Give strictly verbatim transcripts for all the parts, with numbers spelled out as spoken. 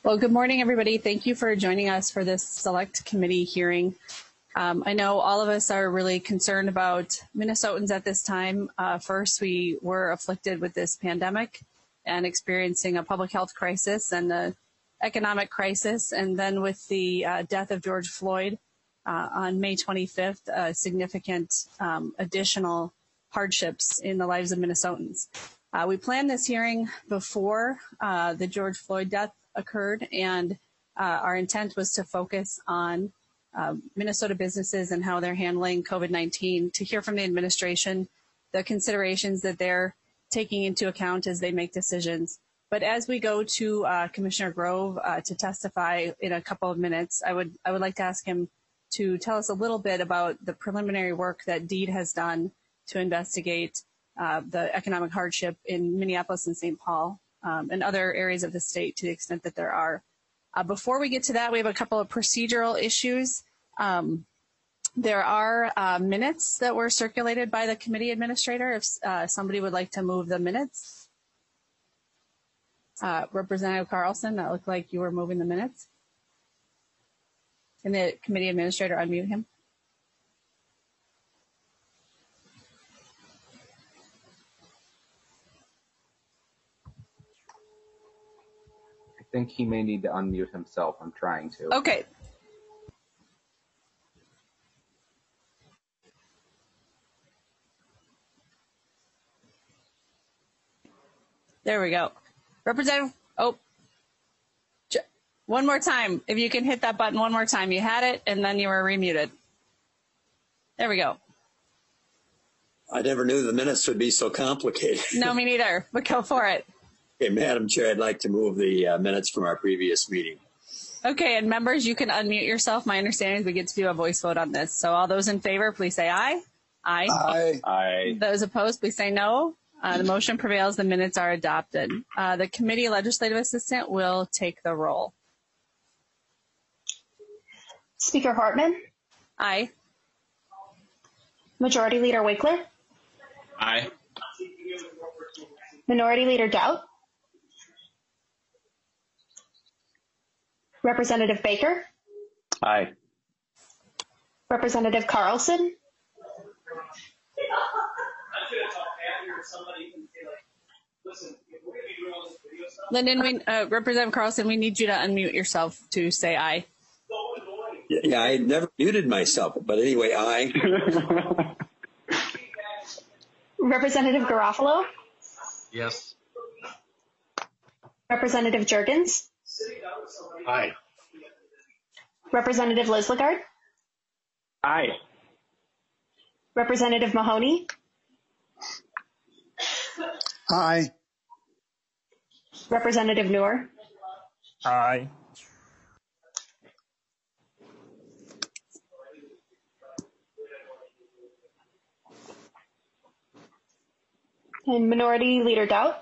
Well, good morning, everybody. Thank you for joining us for this select committee hearing. Um, I know all of us are really concerned about Minnesotans at this time. Uh, first, we were afflicted with this pandemic and experiencing a public health crisis and an economic crisis. And then with the uh, death of George Floyd uh, on May twenty-fifth, uh, significant um, additional hardships in the lives of Minnesotans. Uh, we planned this hearing before uh, the George Floyd death occurred, and uh, our intent was to focus on uh, Minnesota businesses and how they're handling COVID nineteen, to hear from the administration the considerations that they're taking into account as they make decisions. But as we go to uh, Commissioner Grove uh, to testify in a couple of minutes, I would I would like to ask him to tell us a little bit about the preliminary work that DEED has done to investigate uh, the economic hardship in Minneapolis and Saint Paul. Um, and other areas of the state to the extent that there are. Uh, before we get to that, we have a couple of procedural issues. Um, there are uh, minutes that were circulated by the committee administrator. If uh, somebody would like to move the minutes. Uh, Representative Carlson, that looked like you were moving the minutes. Can the committee administrator unmute him? I think he may need to unmute himself. I'm trying to. Okay. There we go. Representative, oh, one more time. If you can hit that button one more time. You had it, and then you were remuted. There we go. I never knew the minutes would be so complicated. No, me neither, but go for it. Okay, Madam Chair, I'd like to move the uh, minutes from our previous meeting. Okay, and members, you can unmute yourself. My understanding is we get to do a voice vote on this. So all those in favor, please say aye. Aye. Aye. Aye. Those opposed, please say no. Uh, the motion prevails. The minutes are adopted. Uh, the committee legislative assistant will take the roll. Speaker Hartman. Aye. Majority Leader Winkler. Aye. Minority Leader Doubt. Representative Baker. Aye. Representative Carlson. Lyndon, we, uh, Representative Carlson, we need you to unmute yourself to say aye. Yeah, I never muted myself, but anyway, aye. Representative Garofalo. Yes. Representative Jurgens. Aye. Representative Lislegard. Aye. Representative Mahoney. Aye. Representative Noor. Aye. And Minority Leader Doubt.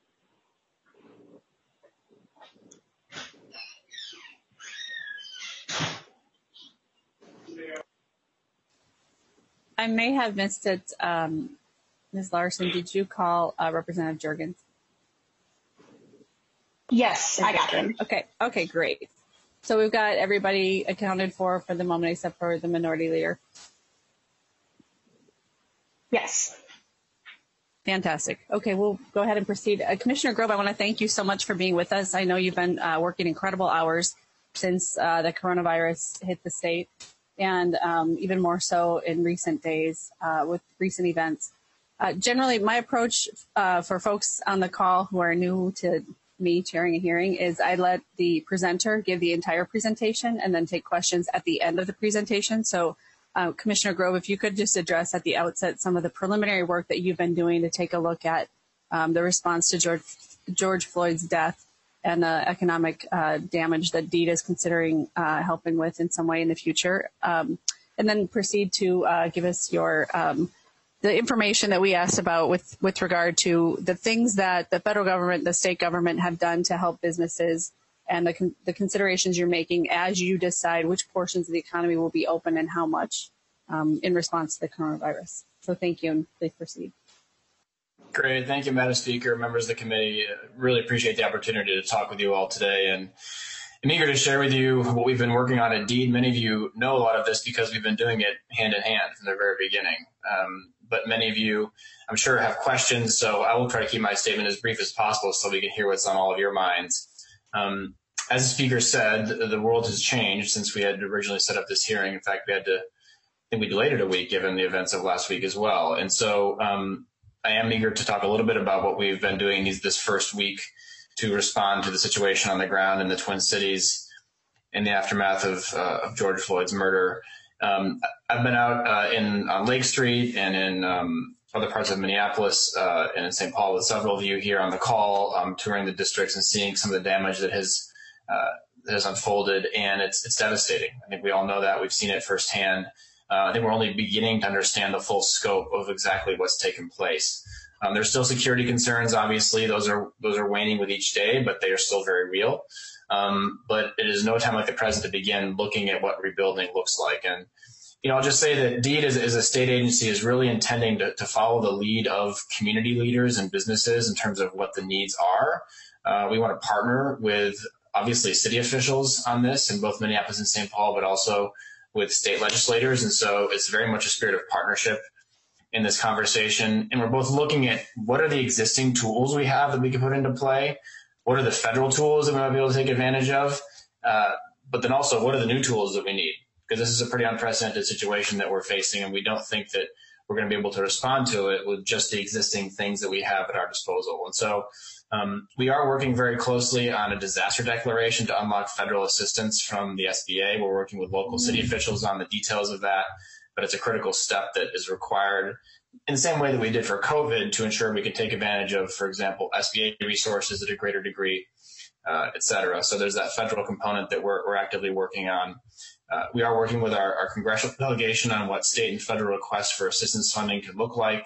I may have missed it. Um, Miz Larson, did you call uh, Representative Jurgens? Yes, I got him. Okay. Okay, great. So we've got everybody accounted for for the moment except for the minority leader. Yes. Fantastic. Okay, we'll go ahead and proceed. Uh, Commissioner Grove, I want to thank you so much for being with us. I know you've been uh, working incredible hours since uh, the coronavirus hit the state, and um, even more so in recent days uh, with recent events. Uh, generally, my approach uh, for folks on the call who are new to me chairing a hearing is I let the presenter give the entire presentation and then take questions at the end of the presentation. So uh, Commissioner Grove, if you could just address at the outset some of the preliminary work that you've been doing to take a look at um, the response to George, George Floyd's death and the economic uh, damage that DEED is considering uh, helping with in some way in the future. Um, and then proceed to uh, give us your um, the information that we asked about with, with regard to the things that the federal government, the state government have done to help businesses and the, con the considerations you're making as you decide which portions of the economy will be open and how much um, in response to the coronavirus. So thank you, and please proceed. Great. Thank you, Madam Speaker, members of the committee. Really appreciate the opportunity to talk with you all today. And I'm eager to share with you what we've been working on at DEED. Many of you know a lot of this because we've been doing it hand in hand from the very beginning. Um, but many of you, I'm sure, have questions, so I will try to keep my statement as brief as possible so we can hear what's on all of your minds. Um, as the speaker said, the world has changed since we had originally set up this hearing. In fact, we had to, I think we delayed it a week given the events of last week as well. And so um, I am eager to talk a little bit about what we've been doing these, this first week to respond to the situation on the ground in the Twin Cities in the aftermath of, uh, of George Floyd's murder. Um, I've been out uh, in on Lake Street and in um, other parts of Minneapolis uh, and in Saint Paul with several of you here on the call, um, touring the districts and seeing some of the damage that has uh, that has unfolded, and it's it's devastating. I think we all know that. We've seen it firsthand. Uh, I think we're only beginning to understand the full scope of exactly what's taken place. Um, there's still security concerns, obviously. Those are those are waning with each day, but they are still very real. Um, but it is no time like the present to begin looking at what rebuilding looks like. And, you know, I'll just say that DEED as, as a state agency is really intending to, to follow the lead of community leaders and businesses in terms of what the needs are. Uh, we want to partner with, obviously, city officials on this in both Minneapolis and Saint Paul, but also with state legislators. And so it's very much a spirit of partnership in this conversation. And we're both looking at what are the existing tools we have that we can put into play. What are the federal tools that we might be able to take advantage of? Uh, but then also, what are the new tools that we need? Because this is a pretty unprecedented situation that we're facing, and we don't think that we're going to be able to respond to it with just the existing things that we have at our disposal. And so um, we are working very closely on a disaster declaration to unlock federal assistance from the S B A. We're working with local city officials on the details of that, but it's a critical step that is required in the same way that we did for COVID to ensure we could take advantage of, for example, S B A resources at a greater degree, uh, et cetera. So there's that federal component that we're, we're actively working on. Uh, we are working with our, our congressional delegation on what state and federal requests for assistance funding could look like.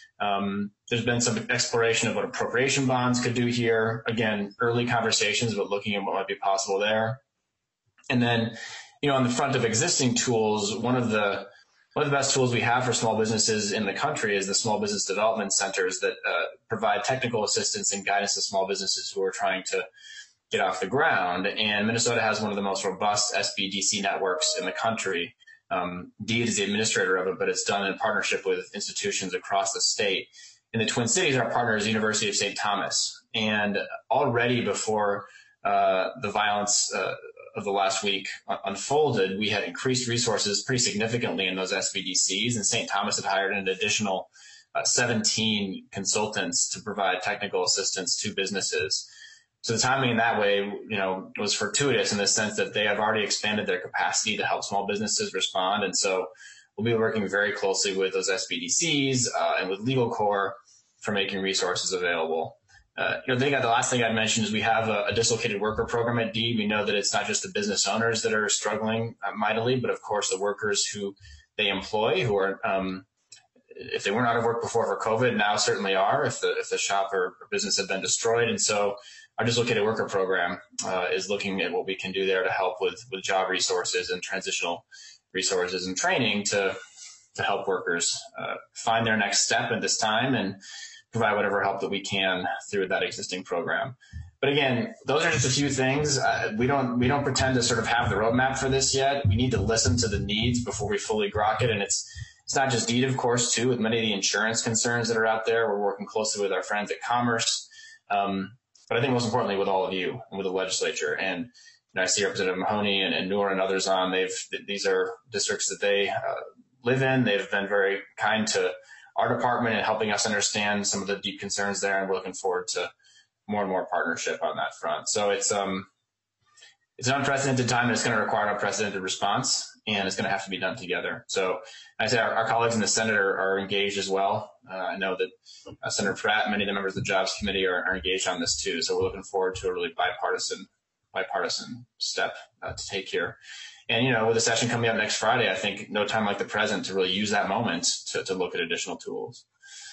Um, there's been some exploration of what appropriation bonds could do here. Again, early conversations, but looking at what might be possible there. And then, you know, on the front of existing tools, one of the One of the best tools we have for small businesses in the country is the small business development centers that uh, provide technical assistance and guidance to small businesses who are trying to get off the ground. And Minnesota has one of the most robust S B D C networks in the country. Um, DEED is the administrator of it, but it's done in partnership with institutions across the state. In the Twin Cities, our partner is the University of Saint Thomas. And already before uh, the violence uh, of the last week unfolded, we had increased resources pretty significantly in those S B D Cs, and Saint Thomas had hired an additional uh, seventeen consultants to provide technical assistance to businesses. So the timing in that way, you know, was fortuitous in the sense that they have already expanded their capacity to help small businesses respond. And so we'll be working very closely with those S B D Cs uh, and with Legal Corps for making resources available. Uh, you know, the, thing, the last thing I'd mention is we have a, a dislocated worker program at DEED. We know that it's not just the business owners that are struggling uh, mightily, but of course the workers who they employ, who are, um, if they weren't out of work before for COVID, now certainly are, if the, if the shop or, or business had been destroyed. And so our dislocated worker program uh, is looking at what we can do there to help with, with job resources and transitional resources and training to, to help workers uh, find their next step at this time and provide whatever help that we can through that existing program. But again, those are just a few things. Uh, we don't we don't pretend to sort of have the roadmap for this yet. We need to listen to the needs before we fully grok it. And it's it's not just DEED, of course, too. With many of the insurance concerns that are out there, we're working closely with our friends at Commerce. Um, but I think most importantly with all of you and with the legislature. And you know, I see Representative Mahoney and, and Noor and others on. They've these are districts that they uh, live in. They've been very kind to our department and helping us understand some of the deep concerns there, and we're looking forward to more and more partnership on that front. So it's um it's an unprecedented time, and it's going to require an unprecedented response, and it's going to have to be done together. So I say our, our colleagues in the Senate are, are engaged as well. Uh, I know that uh, Senator Pratt and many of the members of the Jobs Committee are, are engaged on this too. So we're looking forward to a really bipartisan bipartisan step uh, to take here. And, you know, with the session coming up next Friday, I think no time like the present to really use that moment to, to look at additional tools.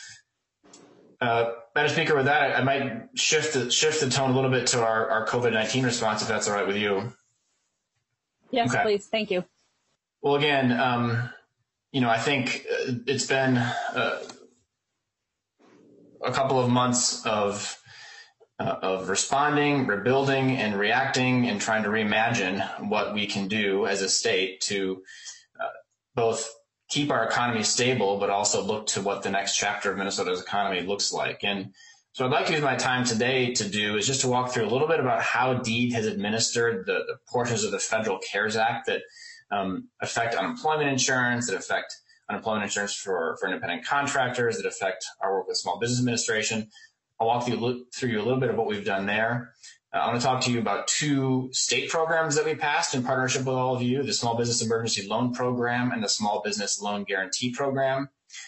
Uh, Madam Speaker, with that, I might shift the, shift the tone a little bit to our, our COVID nineteen response, if that's all right with you. Yes, Okay. please. Thank you. Well, again, um, you know, I think it's been uh, a couple of months of uh, of responding, rebuilding, and reacting, and trying to reimagine what we can do as a state to uh, both keep our economy stable, but also look to what the next chapter of Minnesota's economy looks like. And so I'd like to use my time today to do is just to walk through a little bit about how DEED has administered the, the portions of the Federal CARES Act that um, affect unemployment insurance, that affect unemployment insurance for, for independent contractors, that affect our work with Small Business Administration. I'll walk through, through you a little bit of what we've done there. Uh, I want to talk to you about two state programs that we passed in partnership with all of you, the Small Business Emergency Loan Program and the Small Business Loan Guarantee Program.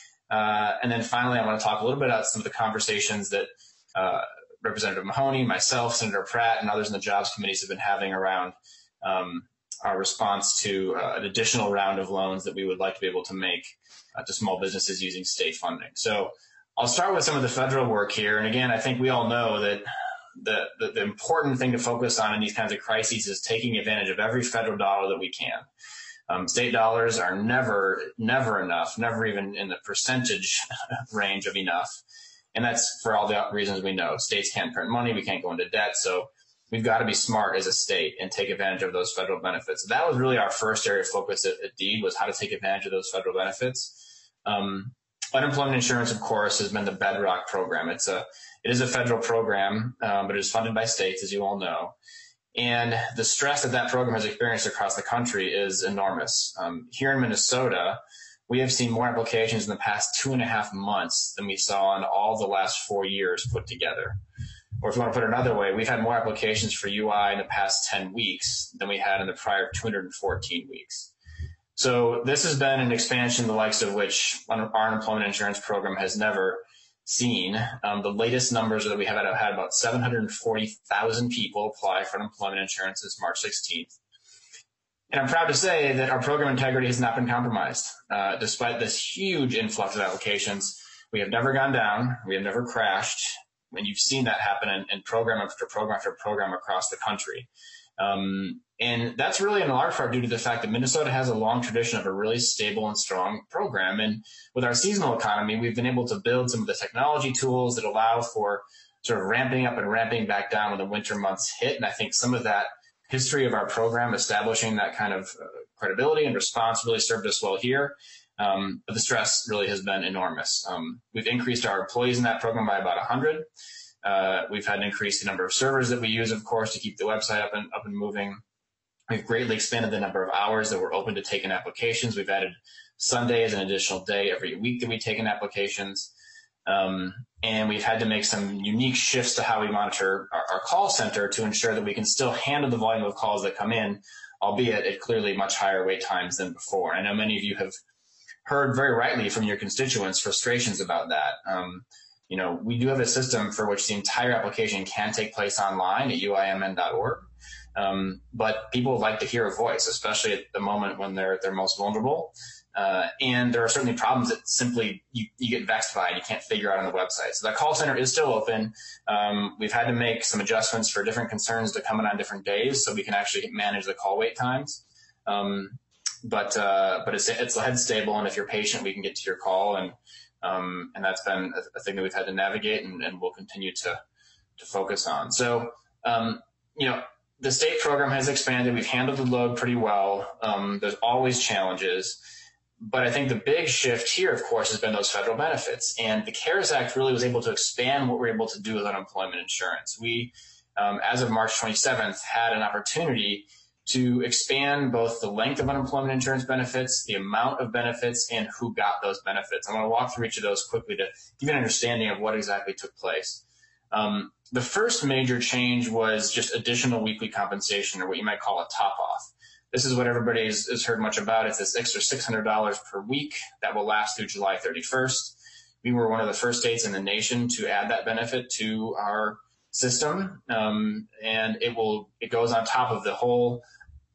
Uh, and then finally, I want to talk a little bit about some of the conversations that uh, Representative Mahoney, myself, Senator Pratt, and others in the jobs committees have been having around um, our response to uh, an additional round of loans that we would like to be able to make uh, to small businesses using state funding. So I'll start with some of the federal work here. And again, I think we all know that the, the, the important thing to focus on in these kinds of crises is taking advantage of every federal dollar that we can. Um, state dollars are never, never enough, never even in the percentage range of enough. And that's for all the reasons we know. States can't print money. We can't go into debt. So we've got to be smart as a state and take advantage of those federal benefits. So that was really our first area of focus at, at DEED, was how to take advantage of those federal benefits. Um, unemployment insurance, of course, has been the bedrock program. It's a, it is a federal program, um, but it is funded by states, as you all know. And the stress that that program has experienced across the country is enormous. Um, here in Minnesota, we have seen more applications in the past two and a half months than we saw in all the last four years put together. Or if you want to put it another way, we've had more applications for U I in the past ten weeks than we had in the prior two hundred fourteen weeks. So this has been an expansion the likes of which our unemployment insurance program has never seen. Um, the latest numbers are that we have had, had about seven hundred forty thousand people apply for unemployment insurance since March sixteenth. And I'm proud to say that our program integrity has not been compromised. Uh, despite this huge influx of applications, we have never gone down. We have never crashed. And you've seen that happen in, in program after program after program across the country. Um, and that's really in large part due to the fact that Minnesota has a long tradition of a really stable and strong program. And with our seasonal economy, we've been able to build some of the technology tools that allow for sort of ramping up and ramping back down when the winter months hit. And I think some of that history of our program establishing that kind of uh, credibility and response really served us well here. Um, but the stress really has been enormous. Um, we've increased our employees in that program by about one hundred. Uh, we've had an increase in the number of servers that we use, of course, to keep the website up and up and moving. We've greatly expanded the number of hours that we're open to take in applications. We've added Sunday as an additional day every week that we take in applications. Um, and we've had to make some unique shifts to how we monitor our, our call center to ensure that we can still handle the volume of calls that come in, albeit at clearly much higher wait times than before. I know many of you have heard very rightly from your constituents frustrations about that. Um, you know, we do have a system for which the entire application can take place online at U I M N dot org. Um, but people like to hear a voice, especially at the moment when they're they're most vulnerable. Uh, and there are certainly problems that simply you, you get vexed by and you can't figure out on the website. So that call center is still open. Um, we've had to make some adjustments for different concerns to come in on different days so we can actually manage the call wait times. Um, but uh, but it's it's head stable, and if you're patient, we can get to your call, and um, and that's been a, a thing that we've had to navigate, and, and we'll continue to to focus on. So um, you know, the state program has expanded. We've handled the load pretty well. Um, there's always challenges. But I think the big shift here, of course, has been those federal benefits. And the CARES Act really was able to expand what we're able to do with unemployment insurance. We, um, as of March twenty-seventh, had an opportunity to expand both the length of unemployment insurance benefits, the amount of benefits, and who got those benefits. I'm going to walk through each of those quickly to give you an understanding of what exactly took place. Um, the first major change was just additional weekly compensation, or what you might call a top-off. This is what everybody has, has heard much about. It's this extra six hundred dollars per week that will last through July thirty-first. We were one of the first states in the nation to add that benefit to our system, um, and it will it goes on top of the whole,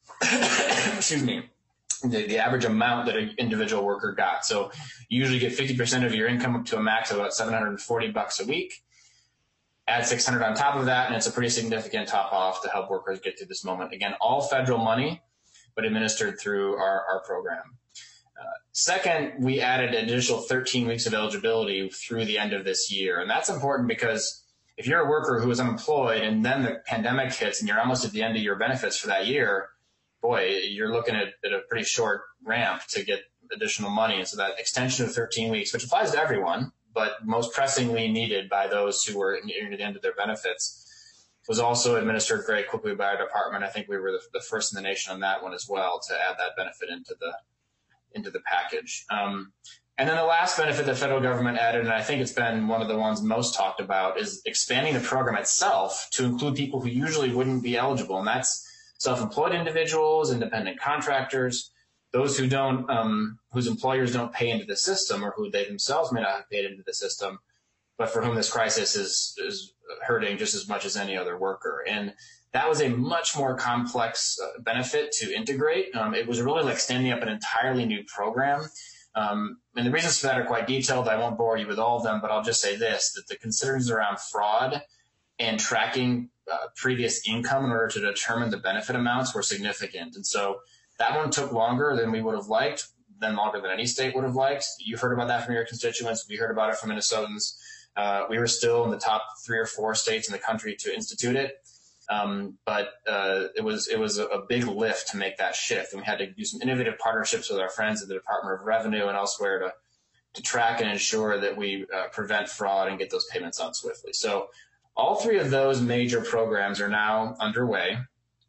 excuse me, the, the average amount that an individual worker got. So you usually get fifty percent of your income up to a max of about seven hundred forty bucks a week. Add six hundred on top of that, and it's a pretty significant top off to help workers get through this moment. Again, all federal money, but administered through our, our program. Uh, second, we added an additional thirteen weeks of eligibility through the end of this year. And that's important because if you're a worker who is unemployed and then the pandemic hits and you're almost at the end of your benefits for that year, boy, you're looking at, at a pretty short ramp to get additional money. And so that extension of thirteen weeks, which applies to everyone, but most pressingly needed by those who were near the end of their benefits, was also administered very quickly by our department. I think we were the, the first in the nation on that one as well to add that benefit into the into the package. Um, and then the last benefit the federal government added, and I think it's been one of the ones most talked about, is expanding the program itself to include people who usually wouldn't be eligible. And that's self-employed individuals, independent contractors, those who don't, um, whose employers don't pay into the system or who they themselves may not have paid into the system, but for whom this crisis is, is hurting just as much as any other worker. And that was a much more complex uh, benefit to integrate. Um, it was really like standing up an entirely new program. Um, and the reasons for that are quite detailed. I won't bore you with all of them, but I'll just say this, that the concerns around fraud and tracking uh, previous income in order to determine the benefit amounts were significant. And so that one took longer than we would have liked, than longer than any state would have liked. You've heard about that from your constituents. We heard about it from Minnesotans. Uh, we were still in the top three or four states in the country to institute it. Um, but uh, it was it was a, a big lift to make that shift. And we had to do some innovative partnerships with our friends at the Department of Revenue and elsewhere to, to track and ensure that we uh, prevent fraud and get those payments out swiftly. So all three of those major programs are now underway.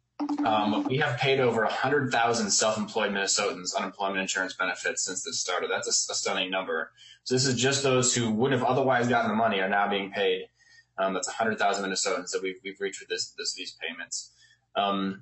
Um, we have paid over one hundred thousand self-employed Minnesotans unemployment insurance benefits since this started. That's a, a stunning number. So this is just those who would have otherwise gotten the money are now being paid. Um, that's one hundred thousand Minnesotans that we've, we've reached with this, this, these payments. Um,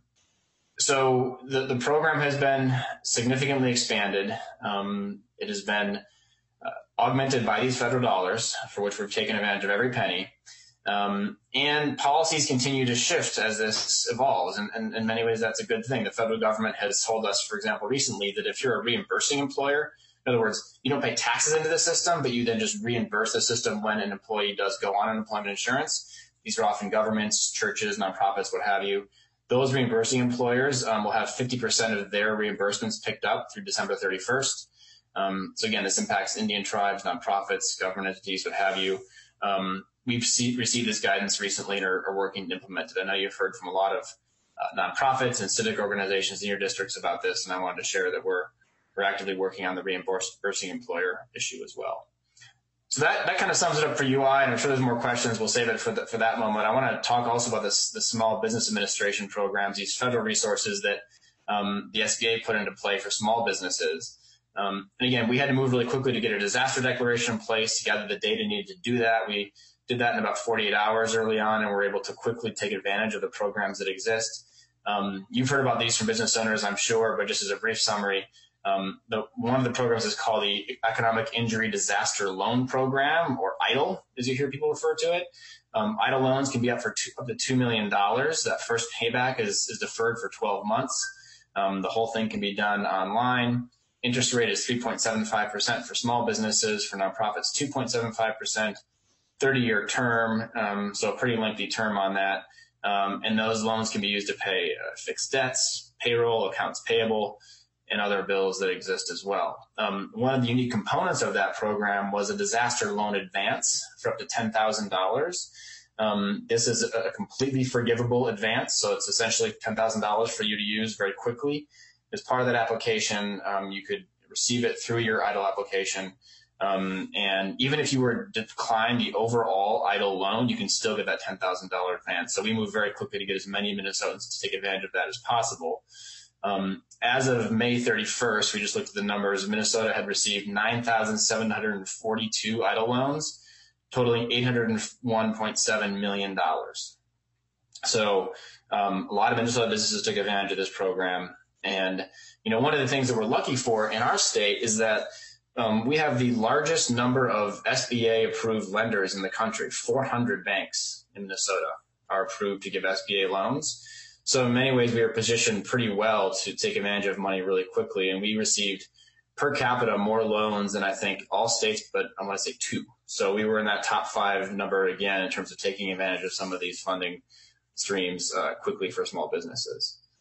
so the, the program has been significantly expanded. Um, it has been uh, augmented by these federal dollars, for which we've taken advantage of every penny. Um, and policies continue to shift as this evolves. And, and in many ways, that's a good thing. The federal government has told us, for example, recently that if you're a reimbursing employer, in other words, you don't pay taxes into the system, but you then just reimburse the system when an employee does go on unemployment insurance. These are often governments, churches, nonprofits, what have you. Those reimbursing employers um, will have fifty percent of their reimbursements picked up through December thirty-first. Um, so again, this impacts Indian tribes, nonprofits, government entities, what have you. Um, we've see, received this guidance recently and are, are working to implement it. I know you've heard from a lot of uh, nonprofits and civic organizations in your districts about this, and I wanted to share that we're We're actively working on the reimbursing employer issue as well. So that, that kind of sums it up for U I, and I'm sure there's more questions. We'll save it for, the, for that moment. I want to talk also about this, the Small Business Administration programs, these federal resources that um, the S B A put into play for small businesses. Um, and again, we had to move really quickly to get a disaster declaration in place, to gather the data needed to do that. We did that in about forty-eight hours early on, and were able to quickly take advantage of the programs that exist. Um, you've heard about these from business owners, I'm sure, but just as a brief summary, Um, the, one of the programs is called the Economic Injury Disaster Loan Program, or EIDL, as you hear people refer to it. Um, EIDL loans can be up for two, up to two million dollars. That first payback is, is deferred for twelve months. Um, the whole thing can be done online. Interest rate is three point seven five percent for small businesses. For nonprofits, two point seven five percent. thirty-year term, um, so a pretty lengthy term on that. Um, and those loans can be used to pay uh, fixed debts, payroll, accounts payable, and other bills that exist as well. Um, one of the unique components of that program was a disaster loan advance for up to ten thousand dollars. Um, this is a completely forgivable advance, so it's essentially ten thousand dollars for you to use very quickly. As part of that application, um, you could receive it through your EIDL application. Um, and even if you were to decline the overall EIDL loan, you can still get that ten thousand dollars advance. So we moved very quickly to get as many Minnesotans to take advantage of that as possible. Um, as of May thirty-first, we just looked at the numbers. Minnesota had received nine thousand seven hundred forty-two EIDL loans, totaling eight hundred one point seven million dollars. So um, a lot of Minnesota businesses took advantage of this program. And, you know, one of the things that we're lucky for in our state is that um, we have the largest number of S B A-approved lenders in the country. four hundred banks in Minnesota are approved to give S B A loans. So in many ways, we are positioned pretty well to take advantage of money really quickly. And we received per capita more loans than I think all states, but I want to say two. So we were in that top five number again in terms of taking advantage of some of these funding streams uh, quickly for small businesses.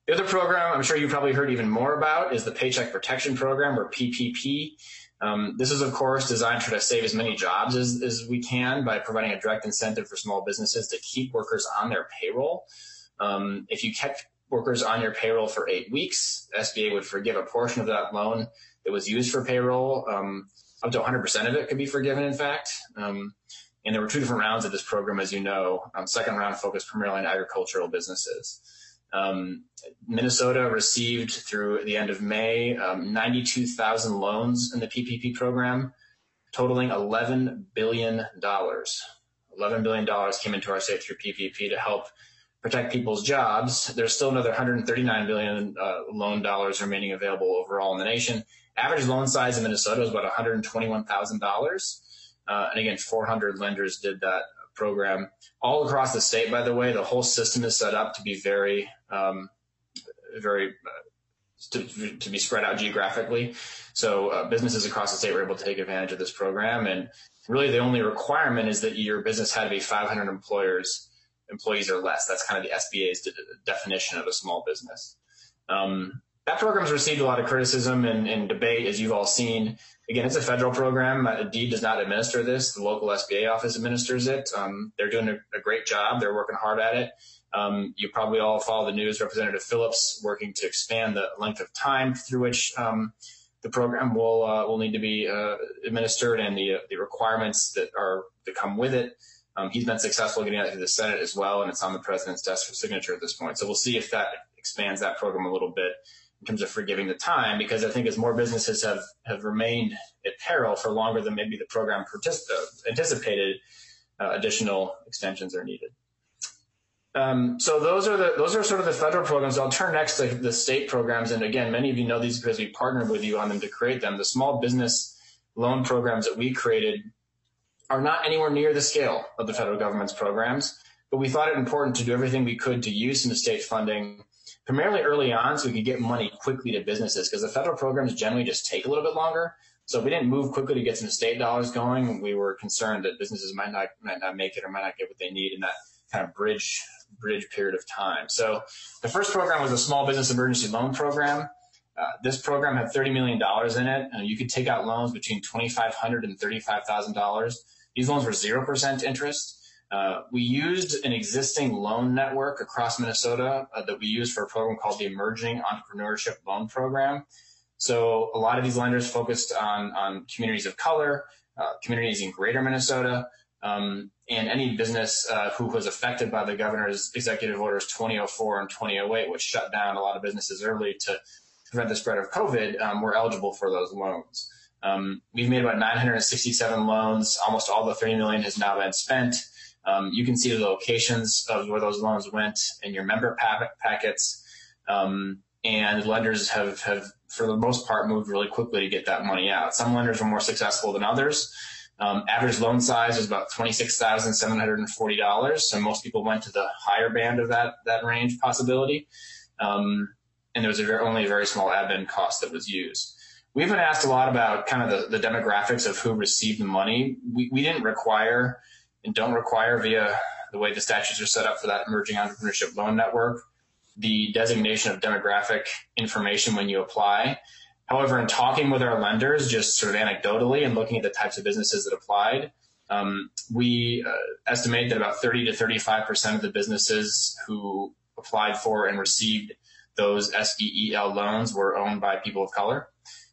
The other program I'm sure you've probably heard even more about is the Paycheck Protection Program, or P P P. Um, this is, of course, designed to try to save as many jobs as, as we can by providing a direct incentive for small businesses to keep workers on their payroll. Um, if you kept workers on your payroll for eight weeks, S B A would forgive a portion of that loan that was used for payroll. Um, up to one hundred percent of it could be forgiven, in fact. Um, and there were two different rounds of this program, as you know. Um, second round focused primarily on agricultural businesses. Um, Minnesota received through the end of May um, ninety-two thousand loans in the P P P program, totaling eleven billion dollars. eleven billion dollars came into our state through P P P to help protect people's jobs. There's still another one hundred thirty-nine billion dollars uh, loan dollars remaining available overall in the nation. Average loan size in Minnesota is about one hundred twenty-one thousand dollars. Uh, and again, four hundred lenders did that program. All across the state, by the way, the whole system is set up to be very, um, very, uh, to, to be spread out geographically. So uh, businesses across the state were able to take advantage of this program. And really the only requirement is that your business had to be five hundred employers, employees or less. That's kind of the S B A's de- definition of a small business. Um, that program has received a lot of criticism and, and debate, as you've all seen. Again, it's a federal program. Uh, DEED does not administer this. The local S B A office administers it. Um, they're doing a, a great job. They're working hard at it. Um, you probably all follow the news. Representative Phillips working to expand the length of time through which um, the program will uh, will need to be uh, administered, and the uh, the requirements that are that come with it. Um, he's been successful getting that to the Senate as well, and it's on the president's desk for signature at this point. So we'll see if that expands that program a little bit in terms of forgiving the time, because I think as more businesses have, have remained at peril for longer than maybe the program partic- uh, anticipated, uh, additional extensions are needed. Um, so those are the those are sort of the federal programs. I'll turn next to the state programs, and again, many of you know these because we partnered with you on them to create them. The small business loan programs that we created are not anywhere near the scale of the federal government's programs, but we thought it important to do everything we could to use some state funding, primarily early on, so we could get money quickly to businesses, because the federal programs generally just take a little bit longer. So if we didn't move quickly to get some state dollars going, we were concerned that businesses might not might not make it or might not get what they need in that kind of bridge bridge period of time. So the first program was a small business emergency loan program. Uh, this program had thirty million dollars in it, and you could take out loans between twenty-five hundred dollars and thirty-five thousand dollars. These loans were zero percent interest. Uh, we used an existing loan network across Minnesota uh, that we used for a program called the Emerging Entrepreneurship Loan Program. So a lot of these lenders focused on, on communities of color, uh, communities in greater Minnesota, um, and any business uh, who was affected by the governor's executive orders twenty oh four and twenty oh eight, which shut down a lot of businesses early to prevent the spread of COVID, um, were eligible for those loans. Um, we've made about nine hundred sixty-seven loans. Almost all the thirty million dollars has now been spent. Um, you can see the locations of where those loans went in your member pa- packets. Um, and lenders have, have, for the most part, moved really quickly to get that money out. Some lenders were more successful than others. Um, average loan size was about twenty-six thousand seven hundred forty dollars. So most people went to the higher band of that, that range possibility. Um, and there was a very, only a very small admin cost that was used. We've been asked a lot about kind of the, the demographics of who received the money. We, we didn't require and don't require, via the way the statutes are set up for that Emerging Entrepreneurship Loan Network, the designation of demographic information when you apply. However, in talking with our lenders, just sort of anecdotally and looking at the types of businesses that applied, um, we uh, estimate that about thirty to thirty-five percent of the businesses who applied for and received those S B E L loans were owned by people of color.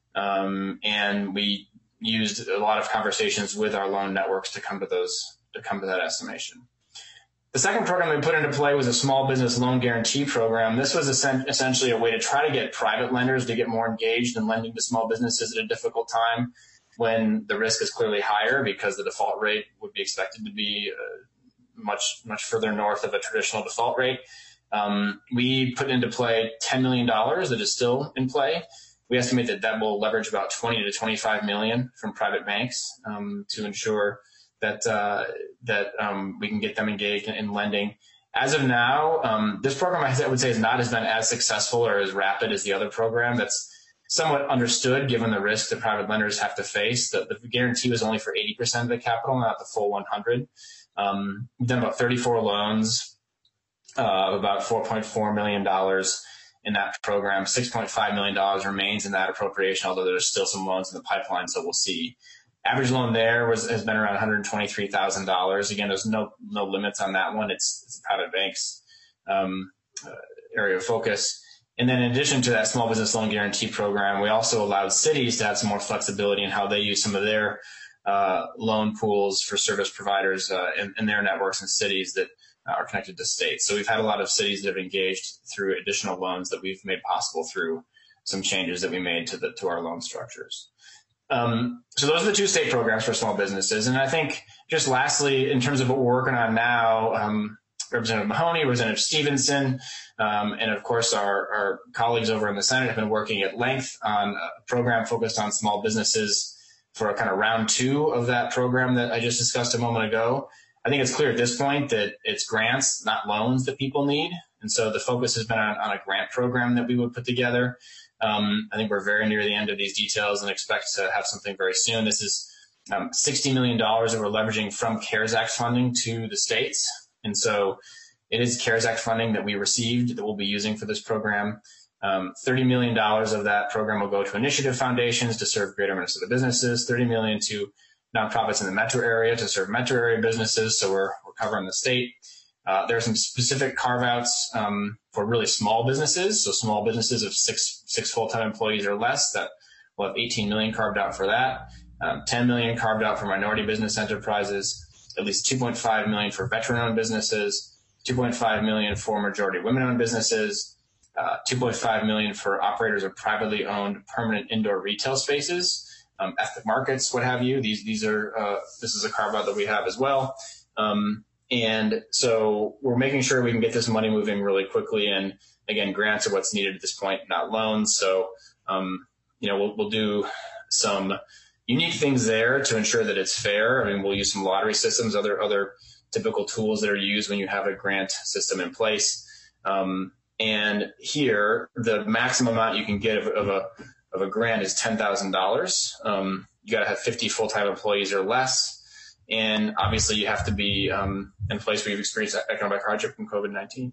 Um, and we used a lot of conversations with our loan networks to come to those to come to that estimation. The second program we put into play was a small business loan guarantee program. This was essentially a way to try to get private lenders to get more engaged in lending to small businesses at a difficult time when the risk is clearly higher, because the default rate would be expected to be uh, much, much further north of a traditional default rate. Um, we put into play ten million dollars that is still in play. We estimate that that will leverage about twenty to twenty-five million from private banks um, to ensure that uh, that um, we can get them engaged in, in lending. As of now, um, this program, I would say, is not has been as successful or as rapid as the other program. That's somewhat understood given the risk that private lenders have to face. The, the guarantee was only for eighty percent of the capital, not the full one hundred. Um, we've done about thirty-four loans uh, of about four point four million dollars. in that program. six point five million dollars remains in that appropriation, although there's still some loans in the pipeline, so we'll see. Average loan there was, has been around one hundred twenty-three thousand dollars. Again, there's no no limits on that one. It's, it's a private bank's um, uh, area of focus. And then in addition to that small business loan guarantee program, we also allowed cities to have some more flexibility in how they use some of their uh, loan pools for service providers uh, in, in their networks and cities that are connected to states. So we've had a lot of cities that have engaged through additional loans that we've made possible through some changes that we made to the to our loan structures. Um, so those are the two state programs for small businesses. And I think just lastly, in terms of what we're working on now, um, Representative Mahoney, Representative Stevenson, um, and of course our, our colleagues over in the Senate have been working at length on a program focused on small businesses for a kind of round two of that program that I just discussed a moment ago. I think it's clear at this point that it's grants, not loans, that people need. And so the focus has been on, on a grant program that we would put together. Um, I think we're very near the end of these details and expect to have something very soon. This is um, sixty million dollars that we're leveraging from CARES Act funding to the states. And so it is CARES Act funding that we received that we'll be using for this program. Um, thirty million dollars of that program will go to initiative foundations to serve greater Minnesota businesses, thirty million dollars to nonprofits in the metro area to serve metro area businesses. So we're, we're covering the state. Uh, there are some specific carve-outs um, for really small businesses. So small businesses of six, six full-time employees or less, that will have eighteen million dollars carved out for that. Um, ten million dollars carved out for minority business enterprises, at least two point five million dollars for veteran-owned businesses, two point five million dollars for majority women-owned businesses, uh, two point five million dollars for operators of privately owned permanent indoor retail spaces, um, ethnic markets, what have you. These these are uh, this is a carve-out that we have as well. Um, and so we're making sure we can get this money moving really quickly. And again, grants are what's needed at this point, not loans. So um, you know we'll we'll do some unique things there to ensure that it's fair. I mean, we'll use some lottery systems, other other typical tools that are used when you have a grant system in place. Um, and here, the maximum amount you can get of, of a of a grant is ten thousand dollars. Um, you got to have fifty full-time employees or less, and obviously you have to be um, in a place where you've experienced economic hardship from COVID nineteen.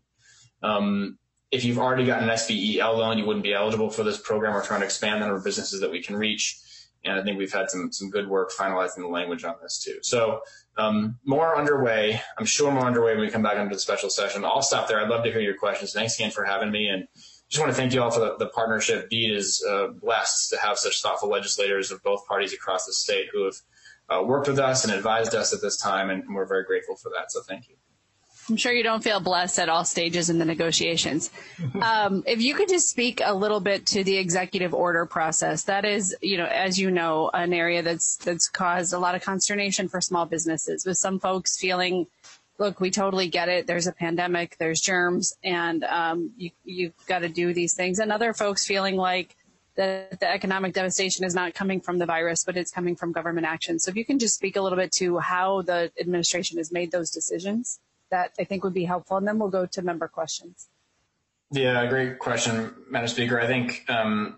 Um, if you've already got an S B E L loan, you wouldn't be eligible for this program. We're trying to expand the number of businesses that we can reach. And I think we've had some some good work finalizing the language on this too. So um, more underway. I'm sure more underway when we come back into the special session. I'll stop there. I'd love to hear your questions. Thanks again for having me. And just want to thank you all for the, the partnership. DEED is uh, blessed to have such thoughtful legislators of both parties across the state who have uh, worked with us and advised us at this time. And we're very grateful for that. So thank you. I'm sure you don't feel blessed at all stages in the negotiations. Um, if you could just speak a little bit to the executive order process, that is, you know, as you know, an area that's that's caused a lot of consternation for small businesses, with some folks feeling, look, we totally get it. There's a pandemic, there's germs, and um, you, you've got to do these things. And other folks feeling like the, the economic devastation is not coming from the virus, but it's coming from government action. So if you can just speak a little bit to how the administration has made those decisions, that I think would be helpful. And then we'll go to member questions. Yeah, great question, Madam Speaker. I think um,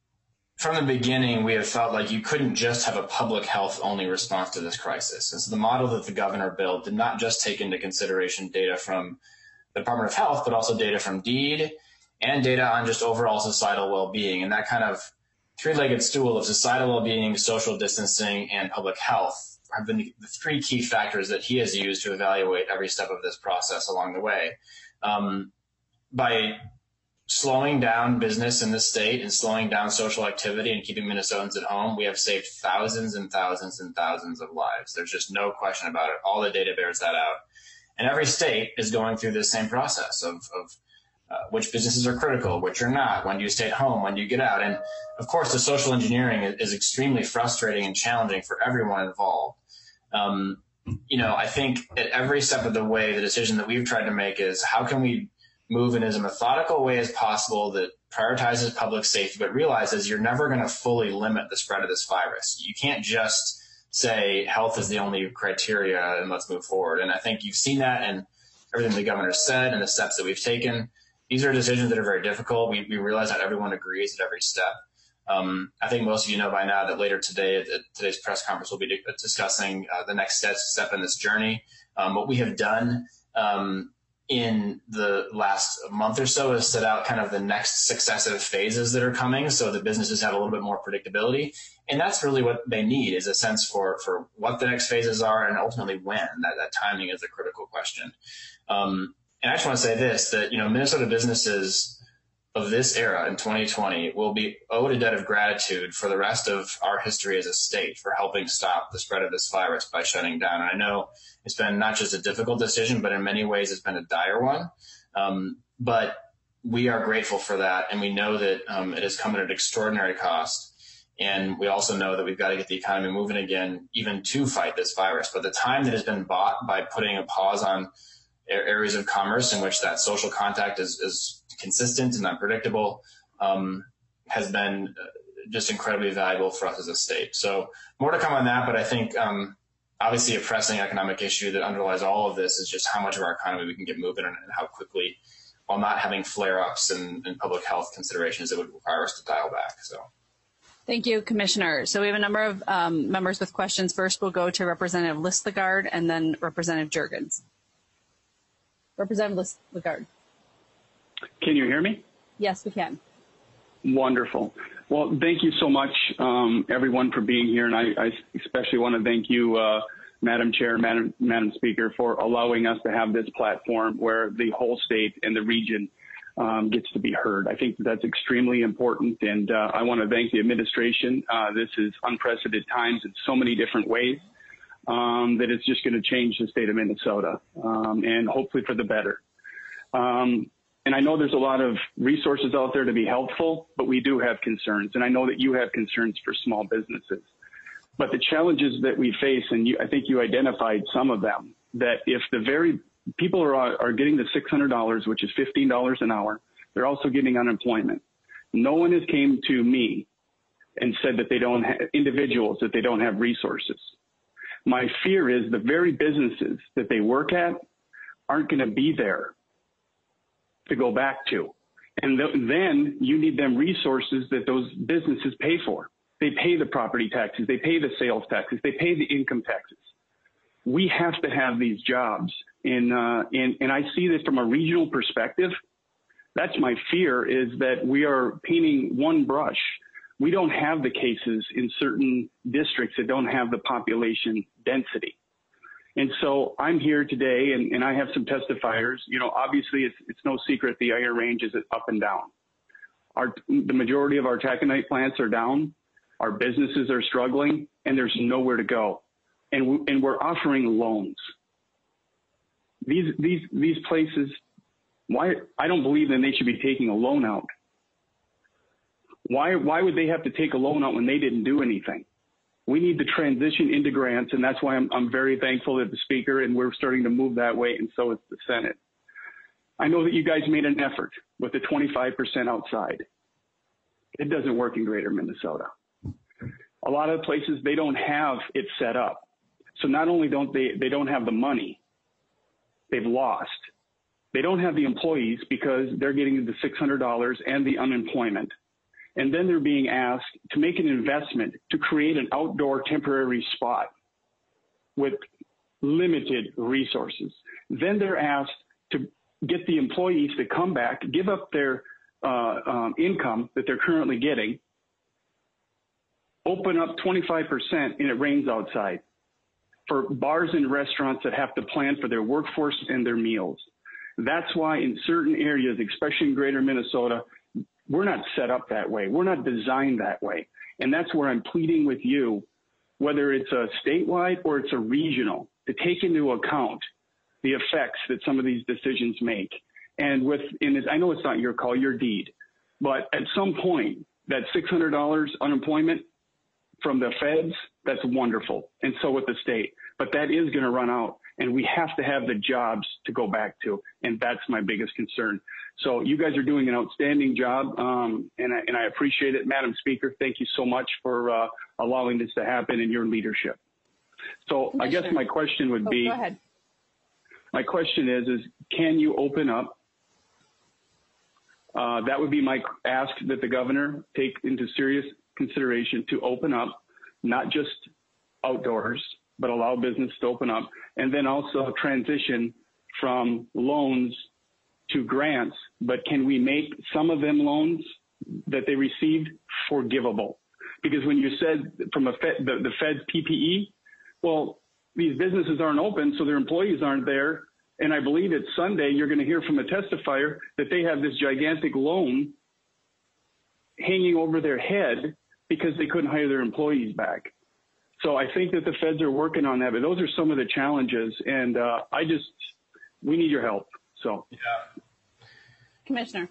from the beginning, we have felt like you couldn't just have a public health only response to this crisis. And so the model that the governor built did not just take into consideration data from the Department of Health, but also data from DEED and data on just overall societal well-being. And that kind of three-legged stool of societal well-being, social distancing, and public health have been the three key factors that he has used to evaluate every step of this process along the way. Um, by slowing down business in the state and slowing down social activity and keeping Minnesotans at home, we have saved thousands and thousands and thousands of lives. There's just no question about it. All the data bears that out. And every state is going through this same process of, of uh, which businesses are critical, which are not, when do you stay at home, when do you get out. And of course, the social engineering is, is extremely frustrating and challenging for everyone involved. Um, you know, I think at every step of the way, the decision that we've tried to make is how can we move in as a methodical way as possible that prioritizes public safety, but realizes you're never going to fully limit the spread of this virus. You can't just say health is the only criteria and let's move forward. And I think you've seen that in everything the governor said and the steps that we've taken. These are decisions that are very difficult. We, we realize that everyone agrees at every step. Um, I think most of you know by now that later today at today's press conference, we'll be discussing uh, the next step, step in this journey. Um, what we have done um, in the last month or so has set out kind of the next successive phases that are coming, so the businesses have a little bit more predictability. And that's really what they need, is a sense for, for what the next phases are and ultimately when. That, that timing is a critical question. Um, and I just want to say this, that, you know, Minnesota businesses of this era in twenty twenty will be owed a debt of gratitude for the rest of our history as a state for helping stop the spread of this virus by shutting down. And I know it's been not just a difficult decision, but in many ways it's been a dire one. Um, but we are grateful for that. And we know that um, it has come at an extraordinary cost. And we also know that we've got to get the economy moving again, even to fight this virus. But the time that has been bought by putting a pause on areas of commerce in which that social contact is, is consistent and unpredictable um, has been just incredibly valuable for us as a state. So more to come on that, but I think um, obviously a pressing economic issue that underlies all of this is just how much of our economy we can get moving and how quickly, while not having flare-ups and, and public health considerations that would require us to dial back. So. Thank you, Commissioner. So we have a number of um, members with questions. First, we'll go to Representative Listlegard and then Representative Jurgens. Representative Listlegard. Can you hear me? Yes, we can. Wonderful. Well, thank you so much, um, everyone, for being here. And I, I especially want to thank you, uh, Madam Chair, Madam, Madam Speaker, for allowing us to have this platform where the whole state and the region um, gets to be heard. I think that's extremely important. And uh, I want to thank the administration. Uh, this is unprecedented times in so many different ways um, that it's just going to change the state of Minnesota um, and hopefully for the better. Um, And I know there's a lot of resources out there to be helpful, but we do have concerns. And I know that you have concerns for small businesses. But the challenges that we face, and you, I think you identified some of them, that if the very people are, are getting the six hundred dollars, which is fifteen dollars an hour, they're also getting unemployment. No one has came to me and said that they don't have individuals, that they don't have resources. My fear is the very businesses that they work at aren't going to be there to go back to. And th then you need them resources that those businesses pay for. They pay the property taxes, they pay the sales taxes, they pay the income taxes. We have to have these jobs. And, uh, and, and I see this from a regional perspective. That's my fear, is that we are painting one brush. We don't have the cases in certain districts that don't have the population density. And so I'm here today, and, and I have some testifiers. You know, obviously, it's, it's no secret the Iron Range is up and down. Our, the majority of our taconite plants are down. Our businesses are struggling, and there's nowhere to go. And, we, and we're offering loans. These, these, these places, why? I don't believe that they should be taking a loan out. Why, why would they have to take a loan out when they didn't do anything? We need to transition into grants, and that's why I'm, I'm very thankful that the Speaker, and we're starting to move that way, and so is the Senate. I know that you guys made an effort with the twenty-five percent outside. It doesn't work in Greater Minnesota. A lot of places, they don't have it set up. So not only don't they, they don't have the money, they've lost. They don't have the employees because they're getting the six hundred dollars and the unemployment. And then they're being asked to make an investment to create an outdoor temporary spot with limited resources. Then they're asked to get the employees to come back, give up their uh, um, income that they're currently getting, open up twenty-five percent and it rains outside, for bars and restaurants that have to plan for their workforce and their meals. That's why in certain areas, especially in Greater Minnesota, we're not set up that way. We're not designed that way. And that's where I'm pleading with you, whether it's a statewide or it's a regional, to take into account the effects that some of these decisions make. And with, and I know it's not your call, your deed, but at some point, that six hundred dollars unemployment from the feds, that's wonderful. And so with the state, but that is going to run out, and we have to have the jobs to go back to. And that's my biggest concern. So you guys are doing an outstanding job, um, and, I, and I appreciate it. Madam Speaker, thank you so much for uh, allowing this to happen in your leadership. So I guess my question would be, oh, go ahead. My question is, is can you open up? Uh, that would be my ask, that the governor take into serious consideration to open up, not just outdoors, but allow business to open up, and then also transition from loans to grants, but can we make some of them loans that they received forgivable? Because when you said from a Fed, the, the Fed's P P E, well, these businesses aren't open, so their employees aren't there. And I believe it's Sunday, you're going to hear from a testifier that they have this gigantic loan hanging over their head because they couldn't hire their employees back. So I think that the feds are working on that, but those are some of the challenges. And uh, I just, we need your help. So, yeah. Commissioner.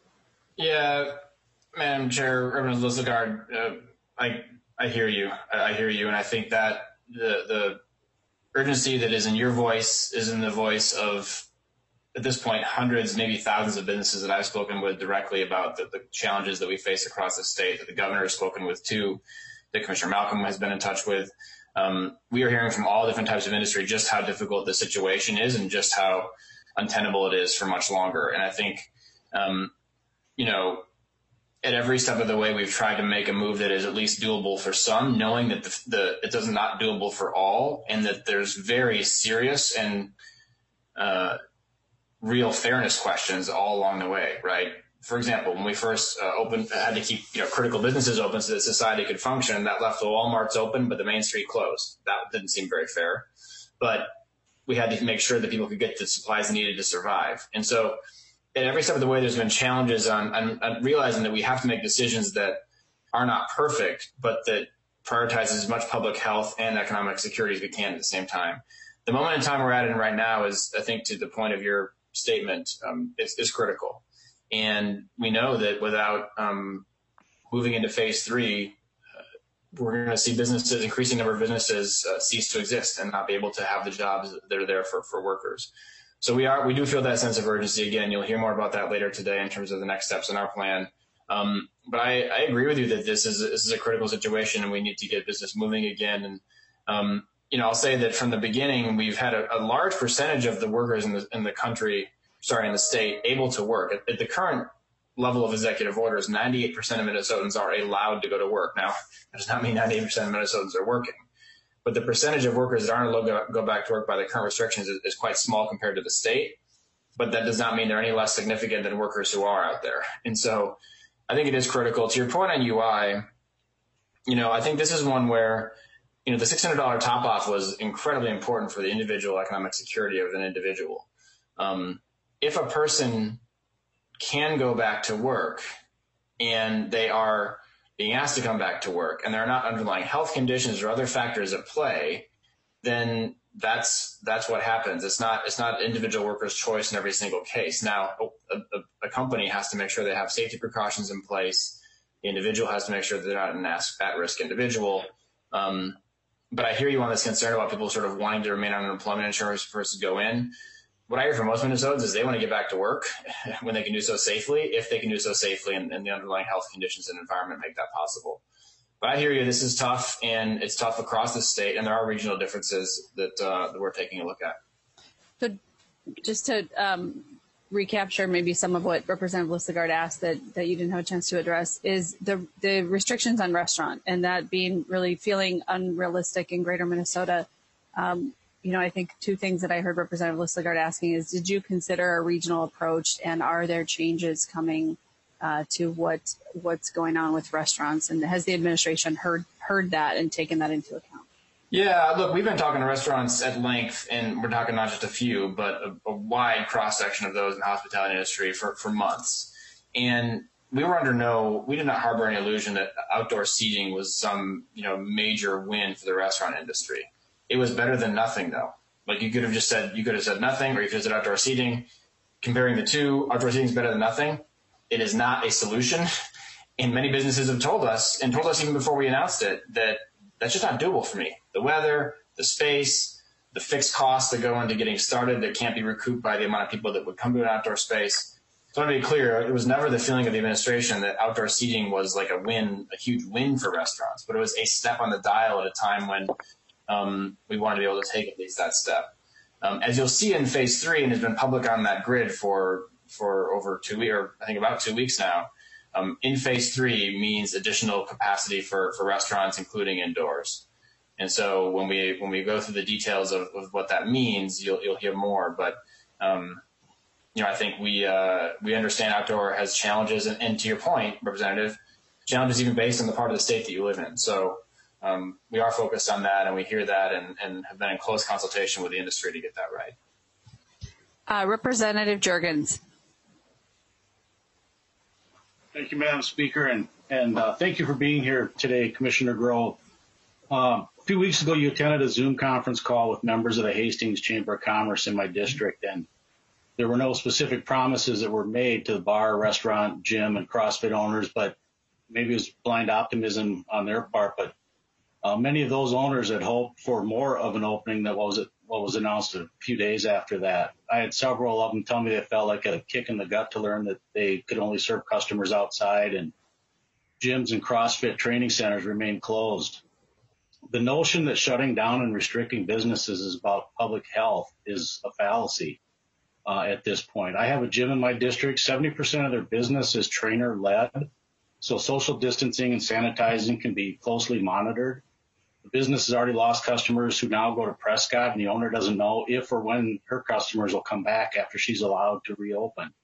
Yeah, Madam Chair, Representative Listagard, uh, I I hear you. I, I hear you, and I think that the the urgency that is in your voice is in the voice of, at this point, hundreds, maybe thousands of businesses that I've spoken with directly about the, the challenges that we face across the state, that the governor has spoken with too, that Commissioner Malcolm has been in touch with. Um, we are hearing from all different types of industry just how difficult the situation is and just how untenable it is for much longer. And I think, um, you know, at every step of the way, we've tried to make a move that is at least doable for some, knowing that the, the it does not doable for all, and that there's very serious and uh, real fairness questions all along the way, right? For example, when we first uh, opened, had to keep you know critical businesses open so that society could function, that left the Walmarts open, but the Main Street closed. That didn't seem very fair, but we had to make sure that people could get the supplies they needed to survive. And so at every step of the way, there's been challenges on, on, on realizing that we have to make decisions that are not perfect, but that prioritize as much public health and economic security as we can at the same time. The moment in time we're at in right now is, I think, to the point of your statement, um, is, is critical. And we know that without um, moving into phase three, uh, we're going to see businesses, increasing number of businesses uh, cease to exist and not be able to have the jobs that are there for, for workers. So we are, we do feel that sense of urgency. Again, you'll hear more about that later today in terms of the next steps in our plan. Um, but I, I agree with you that this is, this is a critical situation and we need to get business moving again. And, um, you know, I'll say that from the beginning, we've had a, a large percentage of the workers in the, in the country, sorry, in the state, able to work. At, at the current level of executive orders, ninety-eight percent of Minnesotans are allowed to go to work. Now, that does not mean ninety-eight percent of Minnesotans are working. But the percentage of workers that aren't allowed to go back to work by the current restrictions is, is quite small compared to the state. But that does not mean they're any less significant than workers who are out there. And so I think it is critical. To your point on U I, you know, I think this is one where, you know, the six hundred dollars top off was incredibly important for the individual economic security of an individual. Um, if a person can go back to work and they are being asked to come back to work and there are not underlying health conditions or other factors at play, then that's that's what happens. It's not it's not individual workers' choice in every single case. Now, a, a, a company has to make sure they have safety precautions in place. The individual has to make sure they're not an at-risk individual. Um, but I hear you on this concern about people sort of wanting to remain on unemployment insurance versus go in. What I hear from most Minnesotans is they want to get back to work when they can do so safely, if they can do so safely and, and the underlying health conditions and environment make that possible. But I hear you, this is tough, and it's tough across the state, and there are regional differences that, uh, that we're taking a look at. So just to um, recapture maybe some of what Representative Listagard asked that, that you didn't have a chance to address is the, the restrictions on restaurant and that being really feeling unrealistic in greater Minnesota. Um, You know, I think two things that I heard Representative Listagard asking is, did you consider a regional approach, and are there changes coming uh, to what what's going on with restaurants? And has the administration heard heard that and taken that into account? Yeah, look, we've been talking to restaurants at length, and we're talking not just a few, but a, a wide cross-section of those in the hospitality industry for, for months. And we were under no, we did not harbor any illusion that outdoor seating was some, you know, major win for the restaurant industry. It was better than nothing, though. Like you could have just said, you could have said nothing, or you could have said outdoor seating. Comparing the two, outdoor seating is better than nothing. It is not a solution. And many businesses have told us, and told us even before we announced it, that that's just not doable for me. The weather, the space, the fixed costs that go into getting started that can't be recouped by the amount of people that would come to an outdoor space. So I want to be clear, it was never the feeling of the administration that outdoor seating was like a win, a huge win for restaurants, but it was a step on the dial at a time when Um, we wanted to be able to take at least that step. Um, as you'll see in phase three, and has been public on that grid for for over two weeks, or I think about two weeks now, um, in phase three means additional capacity for, for restaurants, including indoors. And so when we when we go through the details of, of what that means, you'll you'll hear more. But Um, you know, I think we uh, we understand outdoor has challenges, and, and to your point, Representative, challenges even based on the part of the state that you live in. So um, we are focused on that, and we hear that, and, and have been in close consultation with the industry to get that right. Uh, Representative Jurgens. Thank you, Madam Speaker, and, and uh, thank you for being here today, Commissioner Grove. Um, a few weeks ago, you attended a Zoom conference call with members of the Hastings Chamber of Commerce in my district, and there were no specific promises that were made to the bar, restaurant, gym, and CrossFit owners, but maybe it was blind optimism on their part. But uh, many of those owners had hoped for more of an opening than what was, what was announced a few days after that. I had several of them tell me they felt like a kick in the gut to learn that they could only serve customers outside, and gyms and CrossFit training centers remain closed. The notion that shutting down and restricting businesses is about public health is a fallacy uh, at this point. I have a gym in my district. seventy percent of their business is trainer-led, so social distancing and sanitizing can be closely monitored. The business has already lost customers who now go to Prescott, and the owner doesn't know if or when her customers will come back after she's allowed to reopen.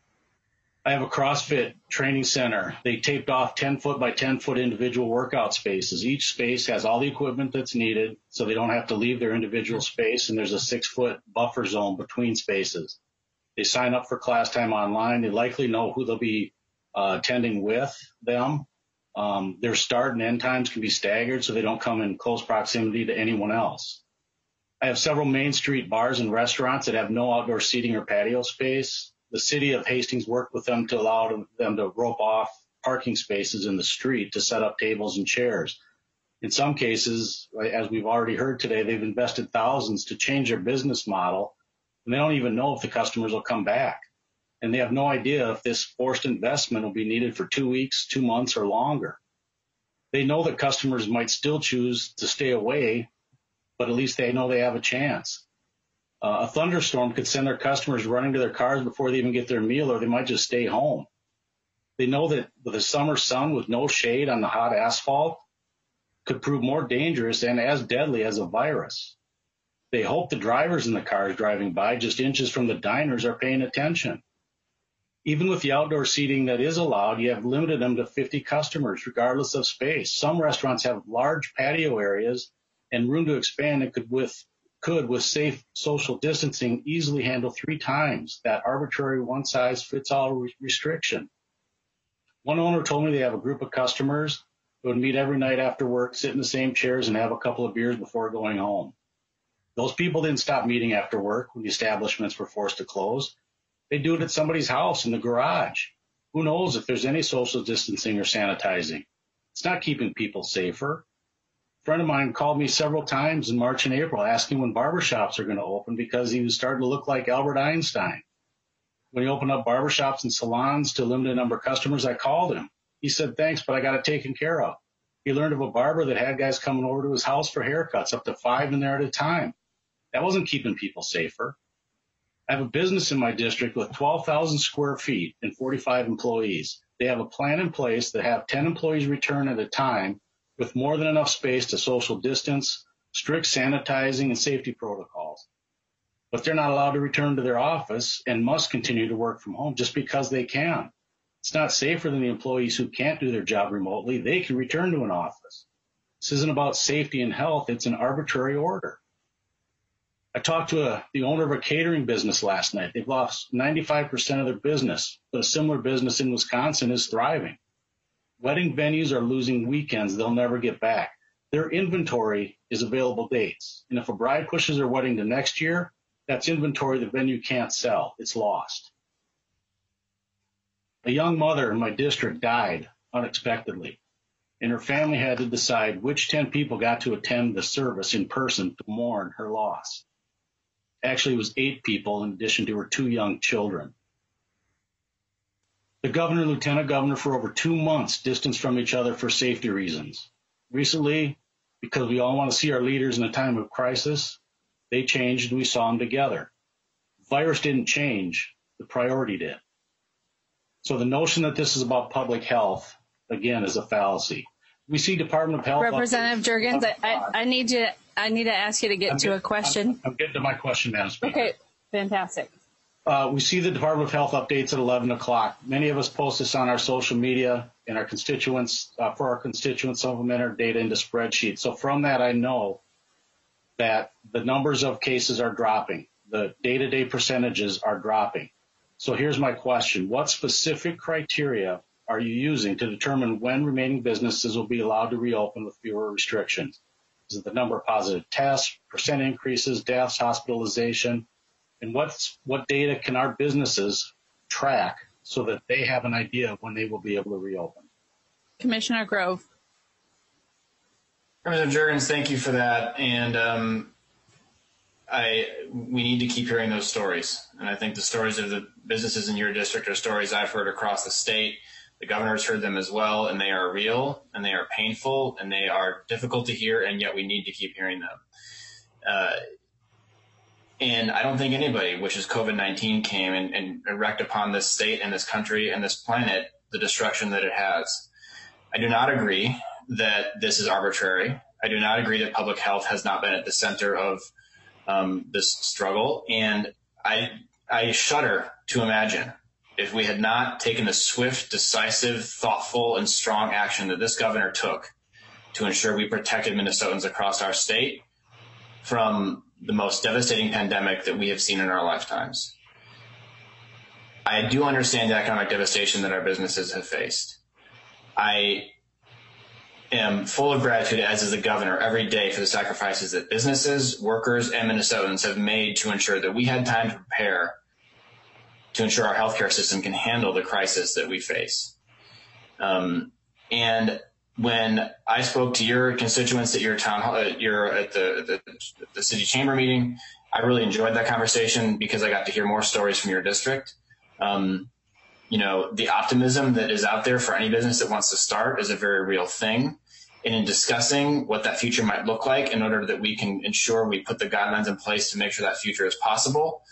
I have a CrossFit training center. They taped off ten foot by ten foot individual workout spaces. Each space has all the equipment that's needed, so they don't have to leave their individual space, and there's a six foot buffer zone between spaces. They sign up for class time online. They likely know who they'll be uh, attending with them. Um, their start and end times can be staggered so they don't come in close proximity to anyone else. I have several Main Street bars and restaurants that have no outdoor seating or patio space. The city of Hastings worked with them to allow them to rope off parking spaces in the street to set up tables and chairs. In some cases, as we've already heard today, they've invested thousands to change their business model, and they don't even know if the customers will come back. And they have no idea if this forced investment will be needed for two weeks, two months, or longer. They know that customers might still choose to stay away, but at least they know they have a chance. Uh, a thunderstorm could send their customers running to their cars before they even get their meal, or they might just stay home. They know that the summer sun with no shade on the hot asphalt could prove more dangerous and as deadly as a virus. They hope the drivers in the cars driving by just inches from the diners are paying attention. Even with the outdoor seating that is allowed, you have limited them to fifty customers, regardless of space. Some restaurants have large patio areas and room to expand and could, with, could, with safe social distancing, easily handle three times that arbitrary one-size-fits-all re- restriction. One owner told me they have a group of customers who would meet every night after work, sit in the same chairs, and have a couple of beers before going home. Those people didn't stop meeting after work when the establishments were forced to close. They do it at somebody's house in the garage. Who knows if there's any social distancing or sanitizing? It's not keeping people safer. A friend of mine called me several times in March and April asking when barbershops are going to open because he was starting to look like Albert Einstein. When he opened up barbershops and salons to a limited number of customers, I called him. He said, thanks, but I got it taken care of. He learned of a barber that had guys coming over to his house for haircuts, up to five in there at a time. That wasn't keeping people safer. I have a business in my district with twelve thousand square feet and forty-five employees. They have a plan in place that have ten employees return at a time with more than enough space to social distance, strict sanitizing, and safety protocols. But they're not allowed to return to their office and must continue to work from home just because they can. It's not safer than the employees who can't do their job remotely. They can return to an office. This isn't about safety and health. It's an arbitrary order. I talked to a, the owner of a catering business last night. They've lost ninety-five percent of their business, but a similar business in Wisconsin is thriving. Wedding venues are losing weekends they'll never get back. Their inventory is available dates. And if a bride pushes her wedding to next year, that's inventory the venue can't sell. It's lost. A young mother in my district died unexpectedly, and her family had to decide which ten people got to attend the service in person to mourn her loss. Actually, it was eight people in addition to her two young children. The governor and lieutenant governor for over two months distanced from each other for safety reasons. Recently, because we all want to see our leaders in a time of crisis, they changed and we saw them together. The virus didn't change, the priority did. So the notion that this is about public health, again, is a fallacy. We see Department of Health. Representative Jurgens, I, I, I need you. I need to ask you to get I'm to getting, a question. I'm, I'm getting to my question, Madam Speaker. Okay, fantastic. Uh, we see the Department of Health updates at eleven o'clock. Many of us post this on our social media and our constituents, uh, for our constituents, some of them enter data into spreadsheets. So from that, I know that the numbers of cases are dropping. The day-to-day percentages are dropping. So here's my question. What specific criteria are you using to determine when remaining businesses will be allowed to reopen with fewer restrictions? Is it the number of positive tests, percent increases, deaths, hospitalization? And what's, what data can our businesses track so that they have an idea of when they will be able to reopen? Commissioner Grove. Representative Jurgens, thank you for that. And um, I, we need to keep hearing those stories. And I think the stories of the businesses in your district are stories I've heard across the state. The governor's heard them as well, and they are real, and they are painful, and they are difficult to hear, and yet we need to keep hearing them. Uh, And I don't think anybody wishes COVID nineteen came and, and erect upon this state and this country and this planet the destruction that it has. I do not agree that this is arbitrary. I do not agree that public health has not been at the center of um, this struggle. And I, I shudder to imagine if we had not taken the swift, decisive, thoughtful, and strong action that this governor took to ensure we protected Minnesotans across our state from the most devastating pandemic that we have seen in our lifetimes. I do understand the economic devastation that our businesses have faced. I am full of gratitude, as is the governor, every day for the sacrifices that businesses, workers, and Minnesotans have made to ensure that we had time to prepare to ensure our healthcare system can handle the crisis that we face. Um, and when I spoke to your constituents at your town hall, you're at the, the, the city chamber meeting, I really enjoyed that conversation because I got to hear more stories from your district. Um, you know, the optimism that is out there for any business that wants to start is a very real thing. And in discussing what that future might look like in order that we can ensure we put the guidelines in place to make sure that future is possible,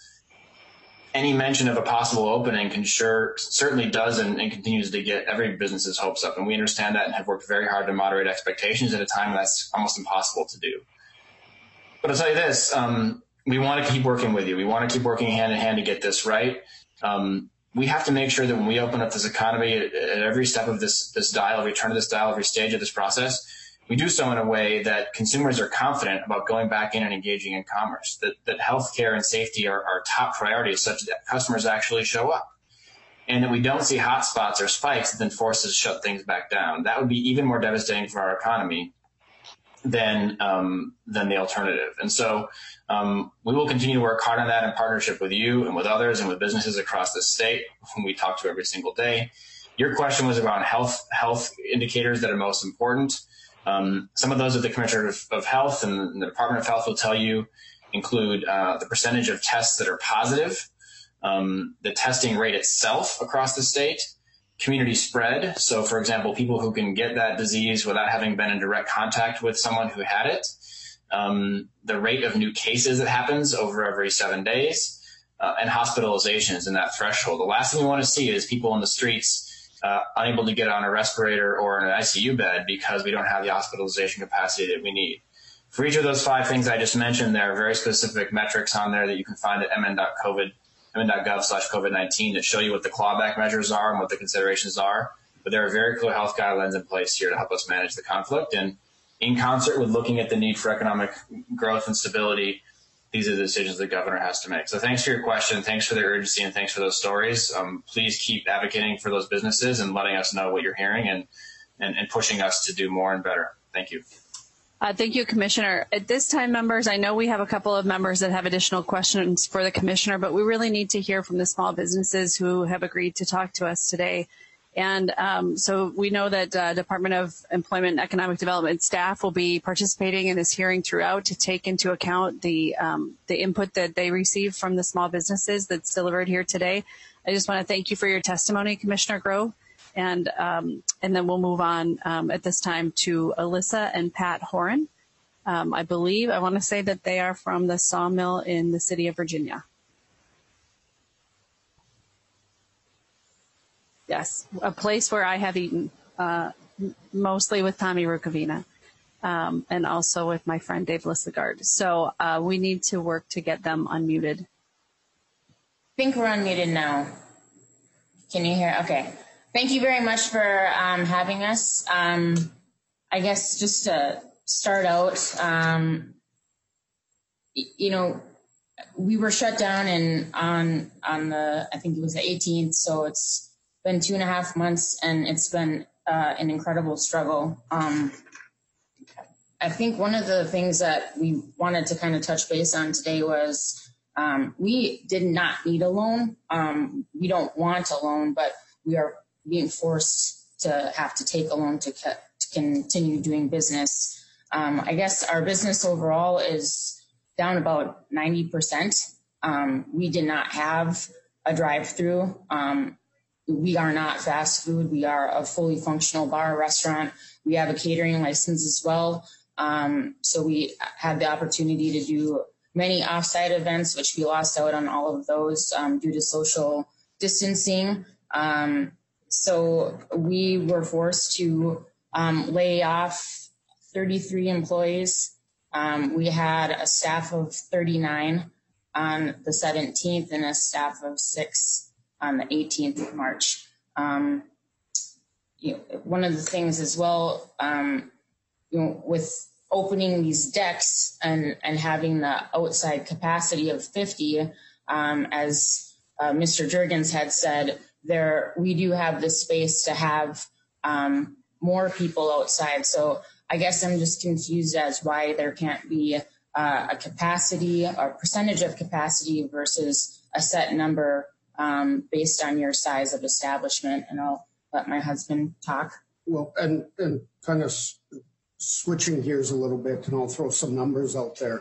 any mention of a possible opening can sure certainly does and, and continues to get every business's hopes up. And we understand that and have worked very hard to moderate expectations at a time that's almost impossible to do. But I'll tell you this, um, we want to keep working with you. We want to keep working hand in hand to get this right. Um, we have to make sure that when we open up this economy at, at every step of this, this dial, every turn of this dial, every stage of this process, we do so in a way that consumers are confident about going back in and engaging in commerce, that, that healthcare and safety are, are top priorities such that customers actually show up, and that we don't see hot spots or spikes that then force us to shut things back down. That would be even more devastating for our economy than, um, than the alternative. And so um, we will continue to work hard on that in partnership with you and with others and with businesses across the state whom we talk to every single day. Your question was around health, health indicators that are most important. Um, some of those that the Commissioner of, of Health and the Department of Health will tell you include uh, the percentage of tests that are positive, um, the testing rate itself across the state, community spread. So, for example, people who can get that disease without having been in direct contact with someone who had it, um, the rate of new cases that happens over every seven days, uh, and hospitalizations in that threshold. The last thing we want to see is people in the streets Uh, unable to get on a respirator or an I C U bed because we don't have the hospitalization capacity that we need. For each of those five things I just mentioned, there are very specific metrics on there that you can find at mn.gov slash COVID nineteen that show you what the clawback measures are and what the considerations are. But there are very clear health guidelines in place here to help us manage the conflict. And in concert with looking at the need for economic growth and stability, these are the decisions the governor has to make. So thanks for your question. Thanks for the urgency and thanks for those stories. Um, please keep advocating for those businesses and letting us know what you're hearing and, and, and pushing us to do more and better. Thank you. Uh, thank you, Commissioner. At this time, members, I know we have a couple of members that have additional questions for the Commissioner, but we really need to hear from the small businesses who have agreed to talk to us today. And um, so we know that uh, Department of Employment and Economic Development staff will be participating in this hearing throughout to take into account the um, the input that they receive from the small businesses that's delivered here today. I just want to thank you for your testimony, Commissioner Grove, and um, and then we'll move on um, at this time to Alyssa and Pat Horan. Um, I believe, I want to say that they are from the sawmill in the city of Virginia. Yes, a place where I have eaten, uh, mostly with Tommy Rukavina, um, and also with my friend Dave Lissegard. So uh, we need to work to get them unmuted. think we're unmuted now. Can you hear? Okay. Thank you very much for um, having us. Um, I guess just to start out, um, you know, we were shut down in on on the, I think it was the eighteenth, so it's been two and a half months, and it's been uh, an incredible struggle. Um, I think one of the things that we wanted to kind of touch base on today was um, we did not need a loan. Um, we don't want a loan, but we are being forced to have to take a loan to, co- to continue doing business. Um, I guess our business overall is down about ninety percent. Um, we did not have a drive-through. Um, we are not fast food. We are a fully functional bar restaurant. We have a catering license as well. Um, so we had the opportunity to do many offsite events, which we lost out on all of those um, due to social distancing. Um, so we were forced to um, lay off thirty-three employees. Um, we had a staff of thirty-nine on the seventeenth and a staff of six on the eighteenth of March. Um, you know, one of the things as well, um, you know, with opening these decks and, and having the outside capacity of fifty, um, as uh, Mister Jurgens had said, there we do have the space to have um, more people outside. So I guess I'm just confused as why there can't be uh, a capacity or percentage of capacity versus a set number um, based on your size of establishment. And I'll let my husband talk. Well, and, and kind of switching gears a little bit, and I'll throw some numbers out there.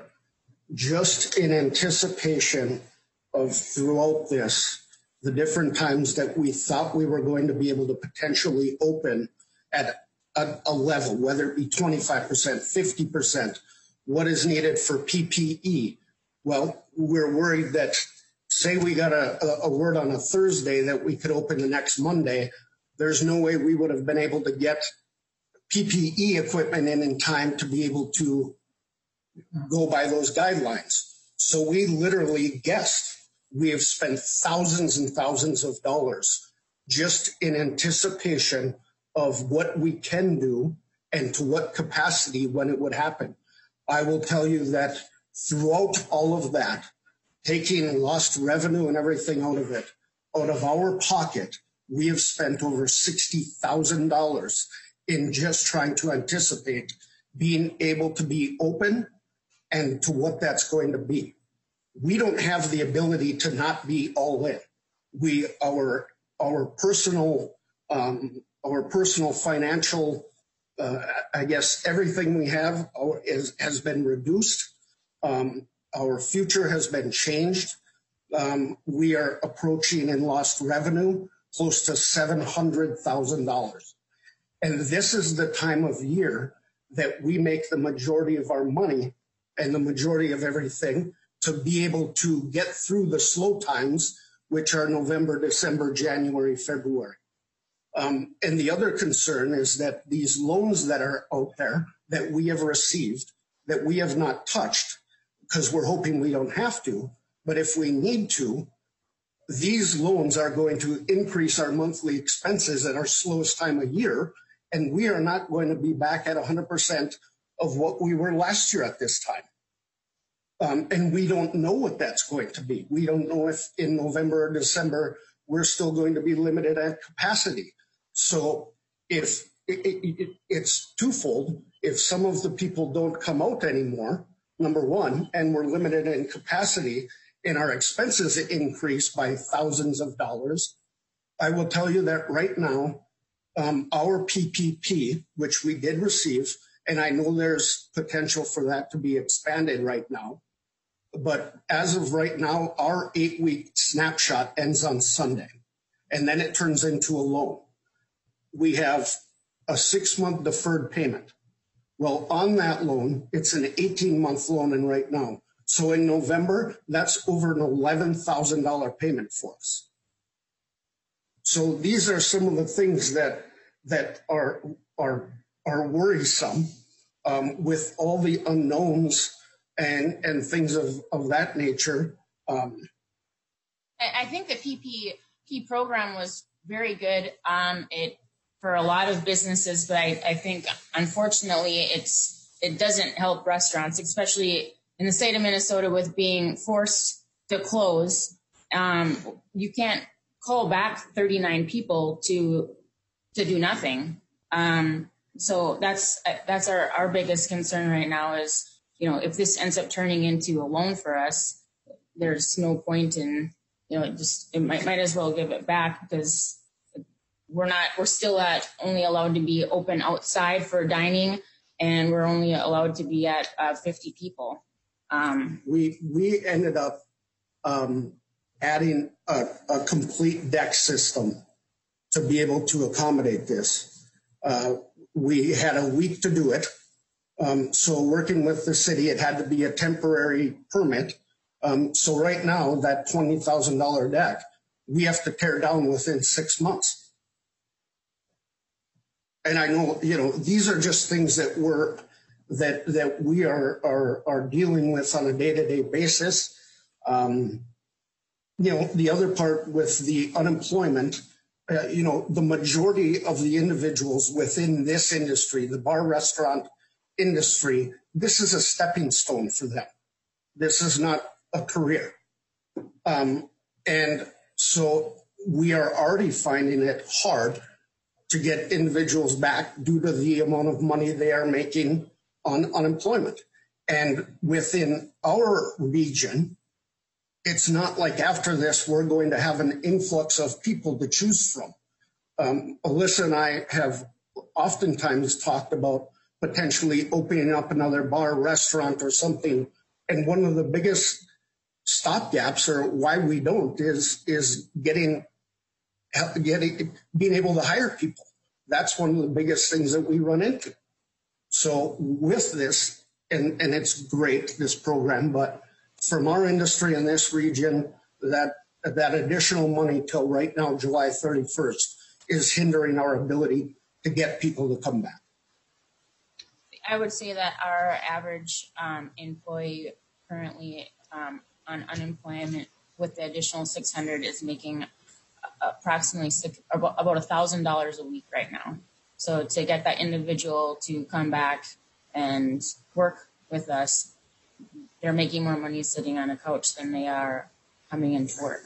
Just in anticipation of throughout this, the different times that we thought we were going to be able to potentially open at a, a level, whether it be twenty-five percent, fifty percent, what is needed for P P E. Well, we're worried that, say we got a, a word on a Thursday that we could open the next Monday, there's no way we would have been able to get P P E equipment in in time to be able to go by those guidelines. So we literally guessed. We have spent thousands and thousands of dollars just in anticipation of what we can do and to what capacity when it would happen. I will tell you that throughout all of that, taking lost revenue and everything out of it, out of our pocket, we have spent over sixty thousand dollars in just trying to anticipate being able to be open and to what that's going to be. We don't have the ability to not be all in. We, our, our personal, um, our personal financial, uh, I guess everything we have is, has been reduced. Um, our future has been changed. Um, we are approaching in lost revenue close to seven hundred thousand dollars. And this is the time of year that we make the majority of our money and the majority of everything to be able to get through the slow times, which are November, December, January, February. Um, and the other concern is that these loans that are out there that we have received, that we have not touched, because we're hoping we don't have to, but if we need to, these loans are going to increase our monthly expenses at our slowest time of year, and we are not going to be back at one hundred percent of what we were last year at this time. Um, and we don't know what that's going to be. We don't know if in November or December, we're still going to be limited at capacity. So if it, it, it, it's twofold, if some of the people don't come out anymore, number one, and we're limited in capacity and our expenses increase by thousands of dollars, I will tell you that right now, um, our P P P, which we did receive, and I know there's potential for that to be expanded right now, but as of right now, our eight-week snapshot ends on Sunday, and then it turns into a loan. We have a six-month deferred payment. Well, on that loan, it's an eighteen-month loan in right now. So in November, that's over an eleven thousand dollars payment for us. So these are some of the things that that are are are worrisome um, with all the unknowns and and things of, of that nature. Um, I think the P P P program was very good. Um, it for a lot of businesses, but I, I think unfortunately it's it doesn't help restaurants, especially in the state of Minnesota with being forced to close. Um, you can't call back thirty-nine people to to do nothing. Um, so that's that's our, our biggest concern right now is, you know, if this ends up turning into a loan for us, there's no point in, you know, it just it might might as well give it back, because we're not we're still at only allowed to be open outside for dining, and we're only allowed to be at uh, fifty people. Um, we we ended up um, adding a, a complete deck system to be able to accommodate this. Uh, we had a week to do it. Um, so working with the city, it had to be a temporary permit. Um, so right now, that twenty thousand dollars deck, we have to tear down within six months. And I know, you know, these are just things that we're, that, that we are, are, are dealing with on a day-to-day basis. Um, you know, the other part with the unemployment, uh, you know, the majority of the individuals within this industry, the bar restaurant industry, this is a stepping stone for them. This is not a career. Um, and so we are already finding it hard to get individuals back due to the amount of money they are making on unemployment. And within our region, it's not like after this, we're going to have an influx of people to choose from. Um, Alyssa and I have oftentimes talked about potentially opening up another bar, restaurant, or something. And one of the biggest stopgaps, or why we don't, is is getting, getting being able to hire people. That's one of the biggest things that we run into. So with this, and, and it's great, this program, but from our industry in this region, that that additional money till right now, July thirty-first, is hindering our ability to get people to come back. I would say that our average um, employee currently um, on unemployment with the additional six hundred is making approximately six, about about one thousand dollars a week right now. So to get that individual to come back and work with us, they're making more money sitting on a couch than they are coming into work.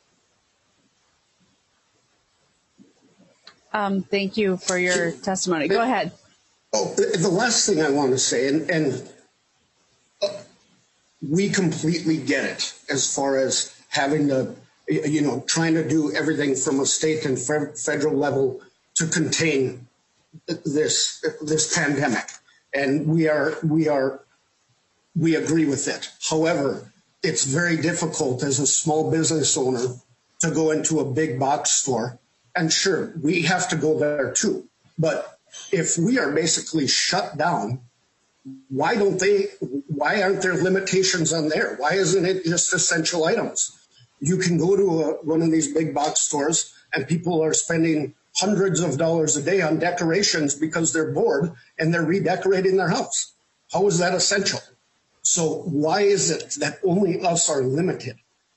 Um, thank you for your testimony. Go ahead. Oh, the last thing I want to say, and, and uh, we completely get it as far as having to, you know, trying to do everything from a state and federal level to contain this this pandemic, and we are we are we agree with it. However, it's very difficult as a small business owner to go into a big box store, and sure, we have to go there too. But if we are basically shut down, why don't they? Why aren't there limitations on there? Why isn't it just essential items? You can go to a, one of these big box stores and people are spending hundreds of dollars a day on decorations because they're bored and they're redecorating their house. How is that essential? So why is it that only us are limited?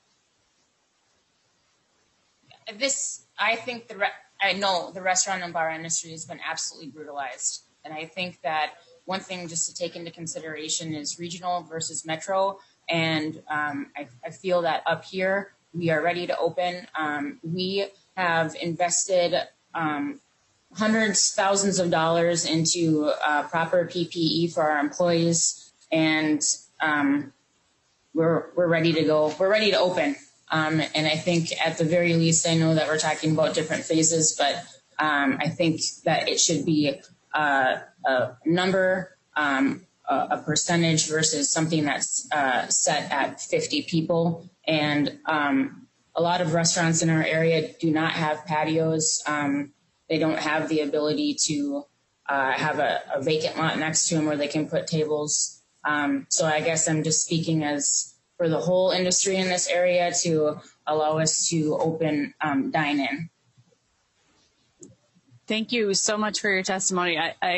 This, I think the, re- I know the restaurant and bar industry has been absolutely brutalized. And I think that one thing just to take into consideration is regional versus metro. And um, I, I feel that up here, we are ready to open. Um, we have invested um, hundreds, thousands of dollars into uh, proper P P E for our employees, and um, we're we're ready to go. We're ready to open. Um, and I think at the very least, I know that we're talking about different phases, but um, I think that it should be uh, a number. Um, a percentage versus something that's uh, set at fifty people. And um, a lot of restaurants in our area do not have patios. Um, they don't have the ability to uh, have a, a vacant lot next to them where they can put tables. Um, so I guess I'm just speaking as for the whole industry in this area to allow us to open um, dine-in. Thank you so much for your testimony. I, I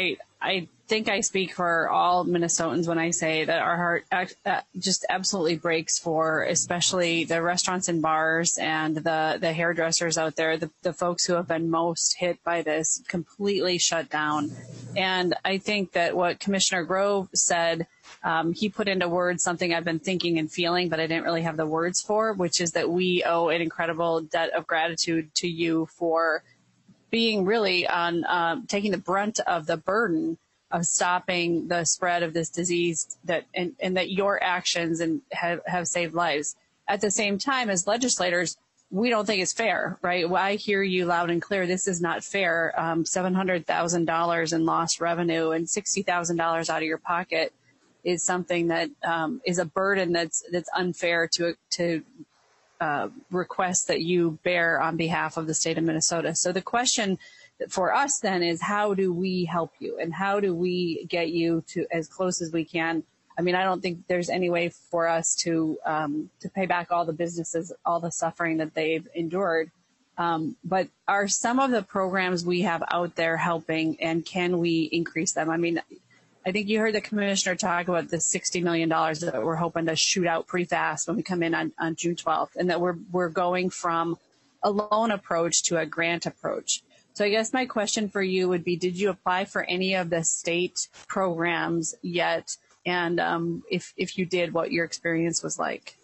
I think I speak for all Minnesotans when I say that our heart uh, just absolutely breaks for especially the restaurants and bars and the, the hairdressers out there, the, the folks who have been most hit by this, completely shut down. And I think that what Commissioner Grove said, um, he put into words something I've been thinking and feeling, but I didn't really have the words for, which is that we owe an incredible debt of gratitude to you for being really on uh, taking the brunt of the burden of stopping the spread of this disease, that and, and that your actions and have, have saved lives. At the same time, as legislators, we don't think it's fair, right? Well, I hear you loud and clear. This is not fair. Um, seven hundred thousand dollars in lost revenue and sixty thousand dollars out of your pocket is something that um, is a burden that's that's unfair to to uh, request that you bear on behalf of the state of Minnesota. So the question for us then is, how do we help you, and how do we get you to as close as we can? I mean, I don't think there's any way for us to um, to pay back all the businesses, all the suffering that they've endured. Um, but are some of the programs we have out there helping, and can we increase them? I mean, I think you heard the commissioner talk about the sixty million dollars that we're hoping to shoot out pretty fast when we come in on, on June twelfth, and that we're we're going from a loan approach to a grant approach. So I guess my question for you would be, did you apply for any of the state programs yet? And um, if, if you did, what your experience was like?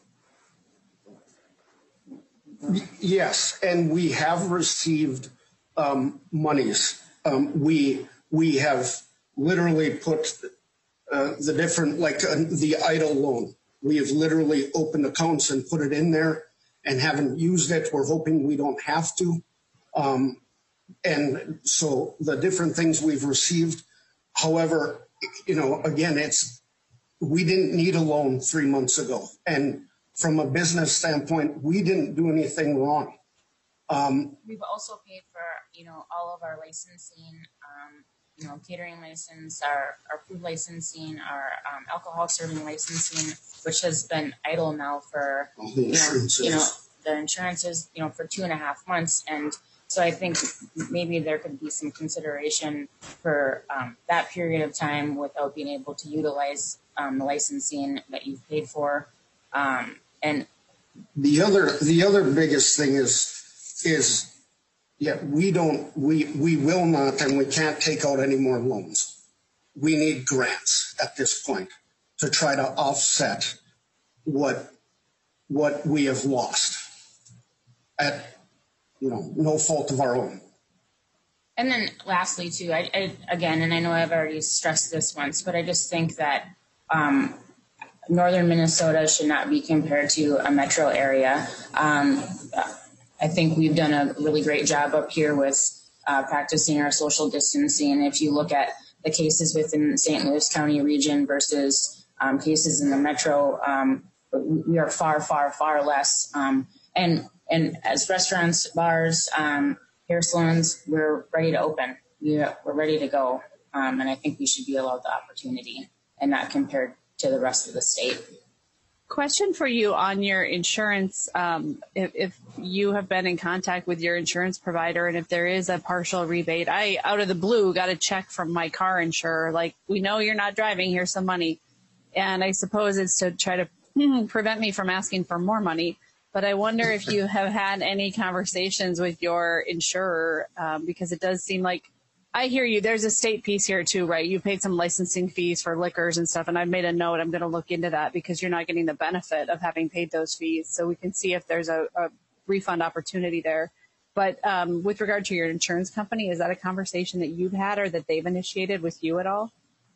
Yes, and we have received um, monies. Um, we we have literally put uh, the different, like uh, the EIDL loan. We have literally opened accounts and put it in there and haven't used it. We're hoping we don't have to. Um, And so the different things we've received, however, you know, again, it's, we didn't need a loan three months ago. And from a business standpoint, we didn't do anything wrong. Um, We've also paid for, you know, all of our licensing, um, you know, catering license, our, our food licensing, our um, alcohol serving licensing, which has been idle now for, you know, you know, the insurances, you know, for two and a half months. And so I think maybe there could be some consideration for um, that period of time without being able to utilize um, the licensing that you've paid for. Um, and the other, the other biggest thing is, is, yeah, we don't, we, we will not, and we can't take out any more loans. We need grants at this point to try to offset what, what we have lost at, you know, no fault of our own. And then lastly, too, I, I, again, and I know I've already stressed this once, but I just think that um, northern Minnesota should not be compared to a metro area. Um, I think we've done a really great job up here with uh, practicing our social distancing. If you look at the cases within the Saint Louis County region versus um, cases in the metro, um, we are far, far, far less. Um, and And as restaurants, bars, um, hair salons, we're ready to open. We're, we're ready to go. Um, and I think we should be allowed the opportunity and not compared to the rest of the state. Question for you on your insurance. Um, if, if you have been in contact with your insurance provider, and if there is a partial rebate, I, out of the blue, got a check from my car insurer. Like, we know you're not driving. Here's some money. And I suppose it's to try to prevent me from asking for more money. But I wonder if you have had any conversations with your insurer, um, because it does seem like, I hear you, there's a state piece here too, right? You paid some licensing fees for liquors and stuff, and I've made a note. I'm going to look into that because you're not getting the benefit of having paid those fees. So we can see if there's a, a refund opportunity there. But um, with regard to your insurance company, is that a conversation that you've had or that they've initiated with you at all?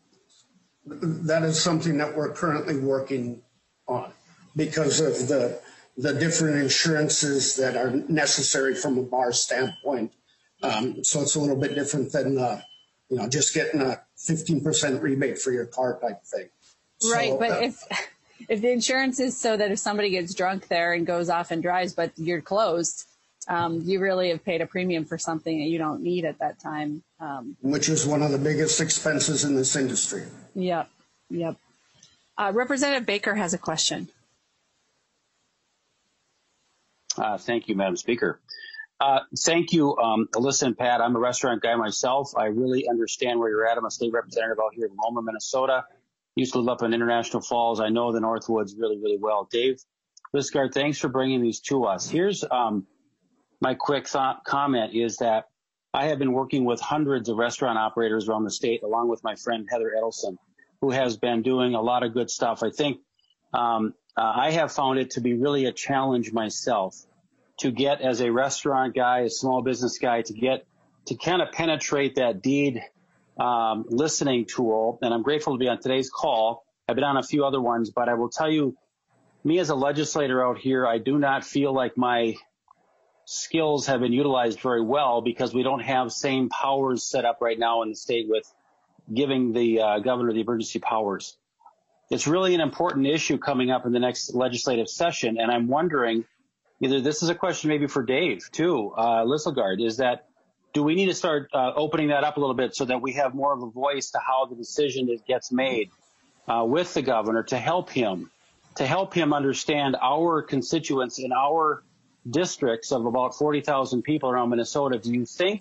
That is something that we're currently working on because of the the different insurances that are necessary from a bar standpoint. Um, so it's a little bit different than, uh, you know, just getting a fifteen percent rebate for your car type thing. Right, so, but uh, if if the insurance is so that if somebody gets drunk there and goes off and drives, but you're closed, um, you really have paid a premium for something that you don't need at that time. Um, which is one of the biggest expenses in this industry. Yep, yep. Uh, Representative Baker has a question. Uh, thank you, Madam Speaker. Uh, thank you, um, Alyssa and Pat. I'm a restaurant guy myself. I really understand where you're at. I'm a state representative out here in Loma, Minnesota. Used to live up in International Falls. I know the Northwoods really, really well. Dave Lisgard, thanks for bringing these to us. Here's um, my quick thought comment is that I have been working with hundreds of restaurant operators around the state, along with my friend Heather Edelson, who has been doing a lot of good stuff. I think um, uh, I have found it to be really a challenge myself to get, as a restaurant guy, a small business guy, to get to kind of penetrate that deed um, listening tool. And I'm grateful to be on today's call. I've been on a few other ones, but I will tell you, me as a legislator out here, I do not feel like my skills have been utilized very well because we don't have same powers set up right now in the state with giving the uh, governor the emergency powers. It's really an important issue coming up in the next legislative session, and I'm wondering, either this is a question maybe for Dave too, uh, Lisselgard, is that do we need to start uh, opening that up a little bit so that we have more of a voice to how the decision that gets made uh, with the governor to help him, to help him understand our constituents in our districts of about forty thousand people around Minnesota. Do you think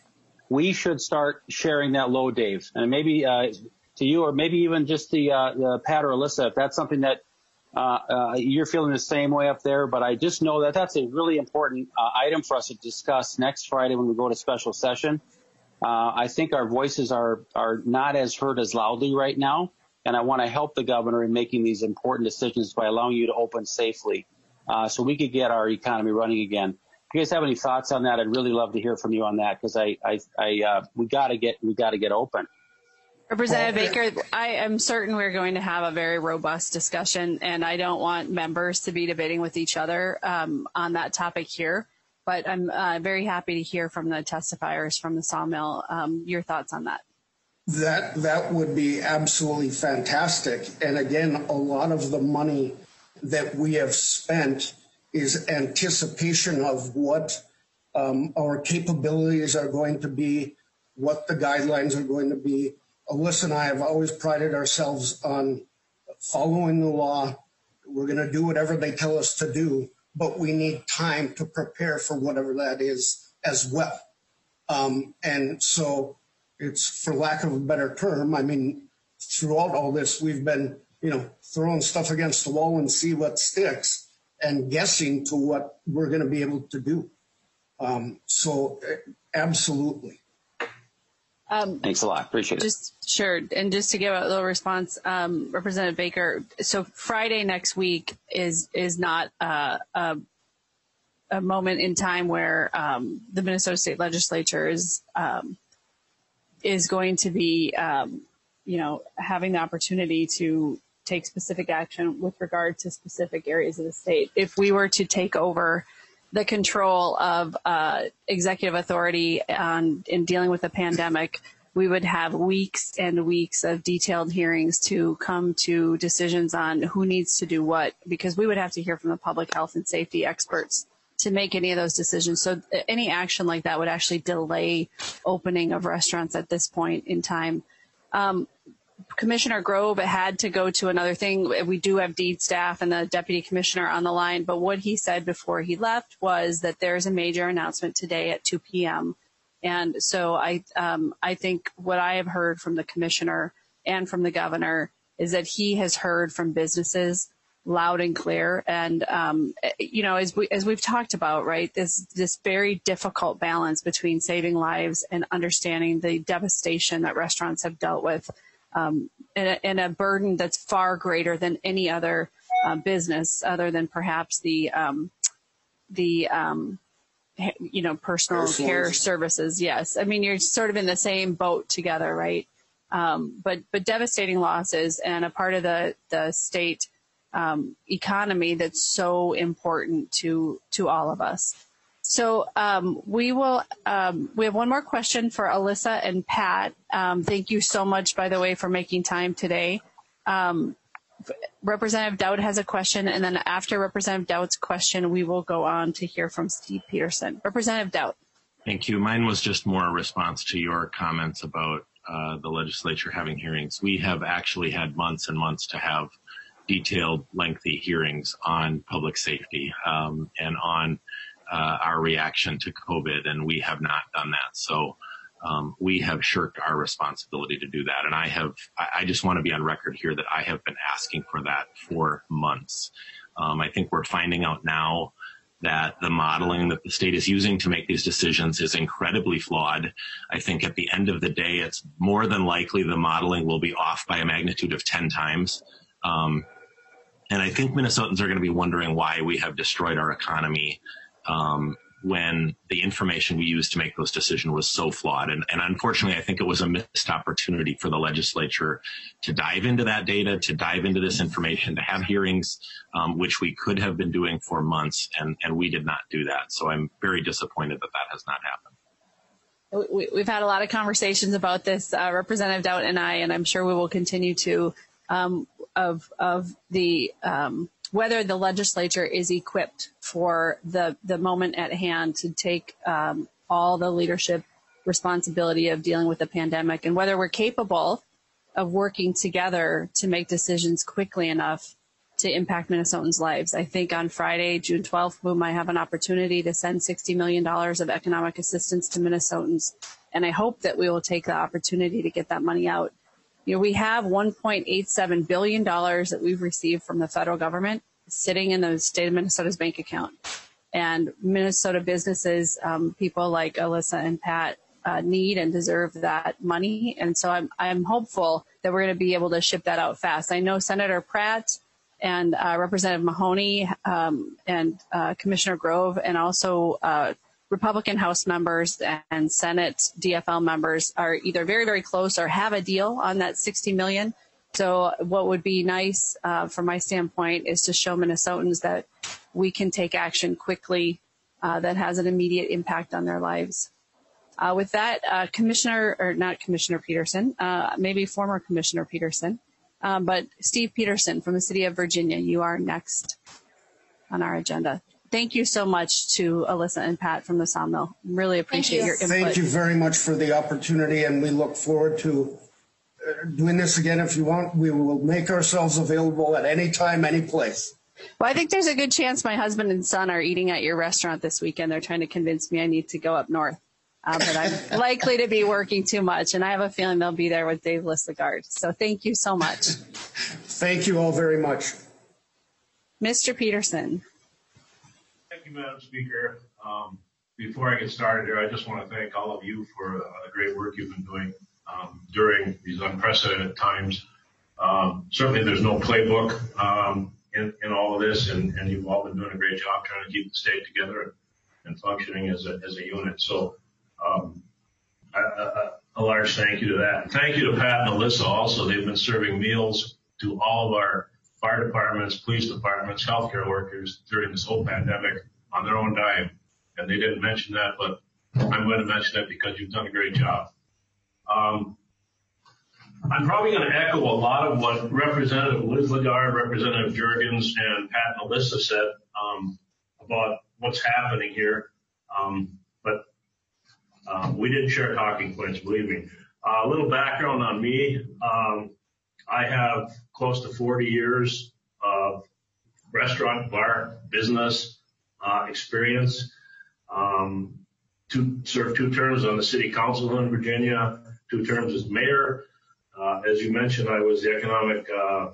we should start sharing that load, Dave? And maybe uh, to you, or maybe even just the, uh, the Pat or Alyssa, if that's something that Uh, uh, you're feeling the same way up there, but I just know that that's a really important uh, item for us to discuss next Friday when we go to special session. Uh, I think our voices are are not as heard as loudly right now, and I want to help the governor in making these important decisions by allowing you to open safely uh, so we could get our economy running again. If you guys have any thoughts on that, I'd really love to hear from you on that because I, I, I uh, we got to get we got to get open. Representative Baker, I am certain we're going to have a very robust discussion, and I don't want members to be debating with each other um, on that topic here. But I'm uh, very happy to hear from the testifiers from the Sawmill um, your thoughts on that. That that would be absolutely fantastic. And again, a lot of the money that we have spent is anticipation of what um, our capabilities are going to be, what the guidelines are going to be. Alyssa and I have always prided ourselves on following the law. We're going to do whatever they tell us to do, but we need time to prepare for whatever that is as well. Um, and so it's, for lack of a better term, I mean, throughout all this, we've been, you know, throwing stuff against the wall and see what sticks and guessing to what we're going to be able to do. Um, so absolutely. Um, Thanks a lot. Appreciate it. Just sure. And just to give a little response, um, Representative Baker, so Friday next week is is not uh, a, a moment in time where um, the Minnesota State Legislature is um, is going to be, um, you know, having the opportunity to take specific action with regard to specific areas of the state. If we were to take over the control of uh, executive authority on, in dealing with the pandemic, we would have weeks and weeks of detailed hearings to come to decisions on who needs to do what, because we would have to hear from the public health and safety experts to make any of those decisions. So any action like that would actually delay opening of restaurants at this point in time. Um, Commissioner Grove had to go to another thing. We do have deed staff and the deputy commissioner on the line, but what he said before he left was that there's a major announcement today at two p.m. And so I, um, I think what I have heard from the commissioner and from the governor is that he has heard from businesses loud and clear. And, um, you know, as we, as we've talked about, right, this, this very difficult balance between saving lives and understanding the devastation that restaurants have dealt with. Um, and, a, and a burden that's far greater than any other uh, business, other than perhaps the um, the um, you know personal Personal. care services. Yes, I mean you're sort of in the same boat together, right? Um, but but devastating losses and a part of the the state um, economy that's so important to to all of us. So um, we will. Um, we have one more question for Alyssa and Pat. Um, thank you so much, by the way, for making time today. Um, Representative Daudt has a question, and then after Representative Doudt's question, we will go on to hear from Steve Peterson. Representative Daudt. Thank you. Mine was just more a response to your comments about uh, the legislature having hearings. We have actually had months and months to have detailed, lengthy hearings on public safety um, and on uh, our reaction to COVID, and we have not done that. So um, we have shirked our responsibility to do that. And I have, I, I just want to be on record here that I have been asking for that for months. Um, I think we're finding out now that the modeling that the state is using to make these decisions is incredibly flawed. I think at the end of the day, it's more than likely the modeling will be off by a magnitude of ten times. Um, and I think Minnesotans are going to be wondering why we have destroyed our economy um, when the information we used to make those decisions was so flawed. And, and unfortunately, I think it was a missed opportunity for the legislature to dive into that data, to dive into this information, to have hearings, um, which we could have been doing for months, and, and we did not do that. So I'm very disappointed that that has not happened. We, we've had a lot of conversations about this, uh, Representative Daudt and I, and I'm sure we will continue to, um, of, of the, um, whether the legislature is equipped for the, the moment at hand to take um, all the leadership responsibility of dealing with the pandemic, and whether we're capable of working together to make decisions quickly enough to impact Minnesotans' lives. I think on Friday, June twelfth, we might have an opportunity to send sixty million dollars of economic assistance to Minnesotans, and I hope that we will take the opportunity to get that money out. You know, we have one point eight seven billion dollars that we've received from the federal government sitting in the state of Minnesota's bank account. And Minnesota businesses, um, people like Alyssa and Pat, uh, need and deserve that money. And so I'm, I'm hopeful that we're going to be able to ship that out fast. I know Senator Pratt and uh, Representative Mahoney um, and uh, Commissioner Grove, and also uh, Republican House members and Senate D F L members are either very, very close or have a deal on that sixty million dollars. So what would be nice uh, from my standpoint is to show Minnesotans that we can take action quickly uh, that has an immediate impact on their lives. Uh, with that, uh, Commissioner, or not Commissioner Peterson, uh, maybe former Commissioner Peterson, um, but Steve Peterson from the city of Virginia, you are next on our agenda. Thank you so much to Alyssa and Pat from the Sawmill. Really appreciate you. your input. Thank you very much for the opportunity, and we look forward to doing this again. If you want, we will make ourselves available at any time, any place. Well, I think there's a good chance my husband and son are eating at your restaurant this weekend. They're trying to convince me I need to go up north, uh, but I'm likely to be working too much, and I have a feeling they'll be there with Dave Lissegard. So thank you so much. Thank you all very much. Mister Peterson. Thank you, Madam Speaker. Um, before I get started here, I just want to thank all of you for uh, the great work you've been doing um, during these unprecedented times. Um, certainly there's no playbook um, in, in all of this, and, and you've all been doing a great job trying to keep the state together and, and functioning as a, as a unit. So um, a, a, a large thank you to that. And thank you to Pat and Alyssa also. They've been serving meals to all of our fire departments, police departments, healthcare workers during this whole pandemic on their own dime. And they didn't mention that, but I'm going to mention it because you've done a great job. Um, I'm probably going to echo a lot of what Representative Lissegard, Representative Jurgens, and Pat and Alyssa said um, about what's happening here. Um, but um, we didn't share talking points, believe me. Uh, a little background on me. Um, I have close to forty years of restaurant, bar, business uh, experience. Um, two, served two terms on the city council in Virginia, two terms as mayor. Uh, as you mentioned, I was the economic uh,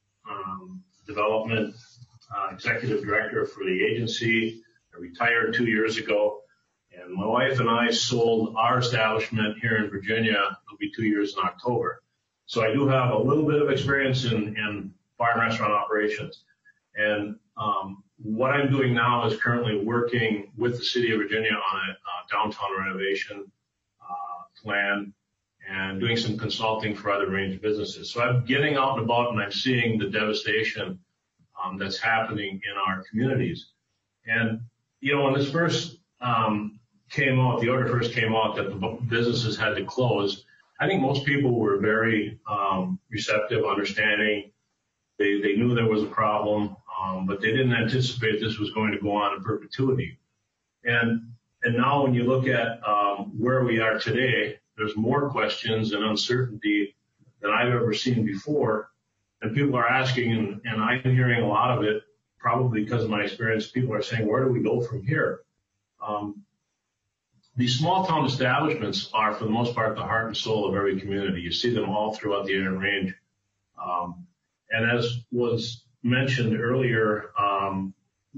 um, development uh, executive director for the agency. I retired two years ago, and my wife and I sold our establishment here in Virginia. It'll be two years in October. So I do have a little bit of experience in, in bar and restaurant operations. And um, what I'm doing now is currently working with the city of Virginia on a uh, downtown renovation uh, plan and doing some consulting for other range businesses. So I'm getting out and about, and I'm seeing the devastation um, that's happening in our communities. And, you know, when this first um, came out, the order first came out that the businesses had to close, I think most people were very um, receptive, understanding. They, they knew there was a problem, um, but they didn't anticipate this was going to go on in perpetuity. And, and now when you look at um, where we are today, there's more questions and uncertainty than I've ever seen before. And people are asking, and, and I'm hearing a lot of it, probably because of my experience, people are saying, where do we go from here? Um, these small town establishments are, for the most part, the heart and soul of every community. You see them all throughout the Iron Range. Um, and as was mentioned earlier um,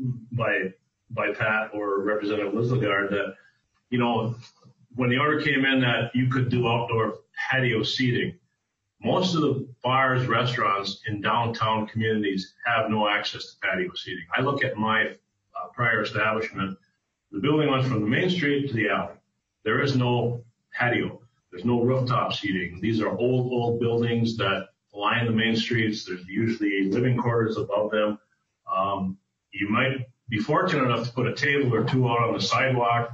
by by Pat or Representative Lislegard, that, you know, when the order came in that you could do outdoor patio seating, most of the bars, restaurants in downtown communities have no access to patio seating. I look at my uh, prior establishment. The building went from the main street to the alley. There is no patio. There's no rooftop seating. These are old, old buildings that line the main streets. There's usually living quarters above them. Um, you might be fortunate enough to put a table or two out on the sidewalk.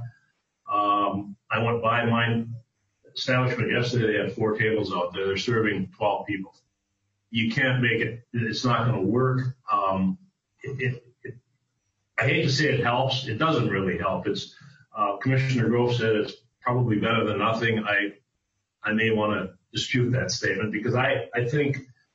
Um, I went by mine establishment yesterday. They had four tables out there. They're serving twelve people. You can't make it. It's not going to work. Um, it, it, it, I hate to say it helps. It doesn't really help. It's uh, Commissioner Grove said it's probably better than nothing. I I may want to dispute that statement because I, I think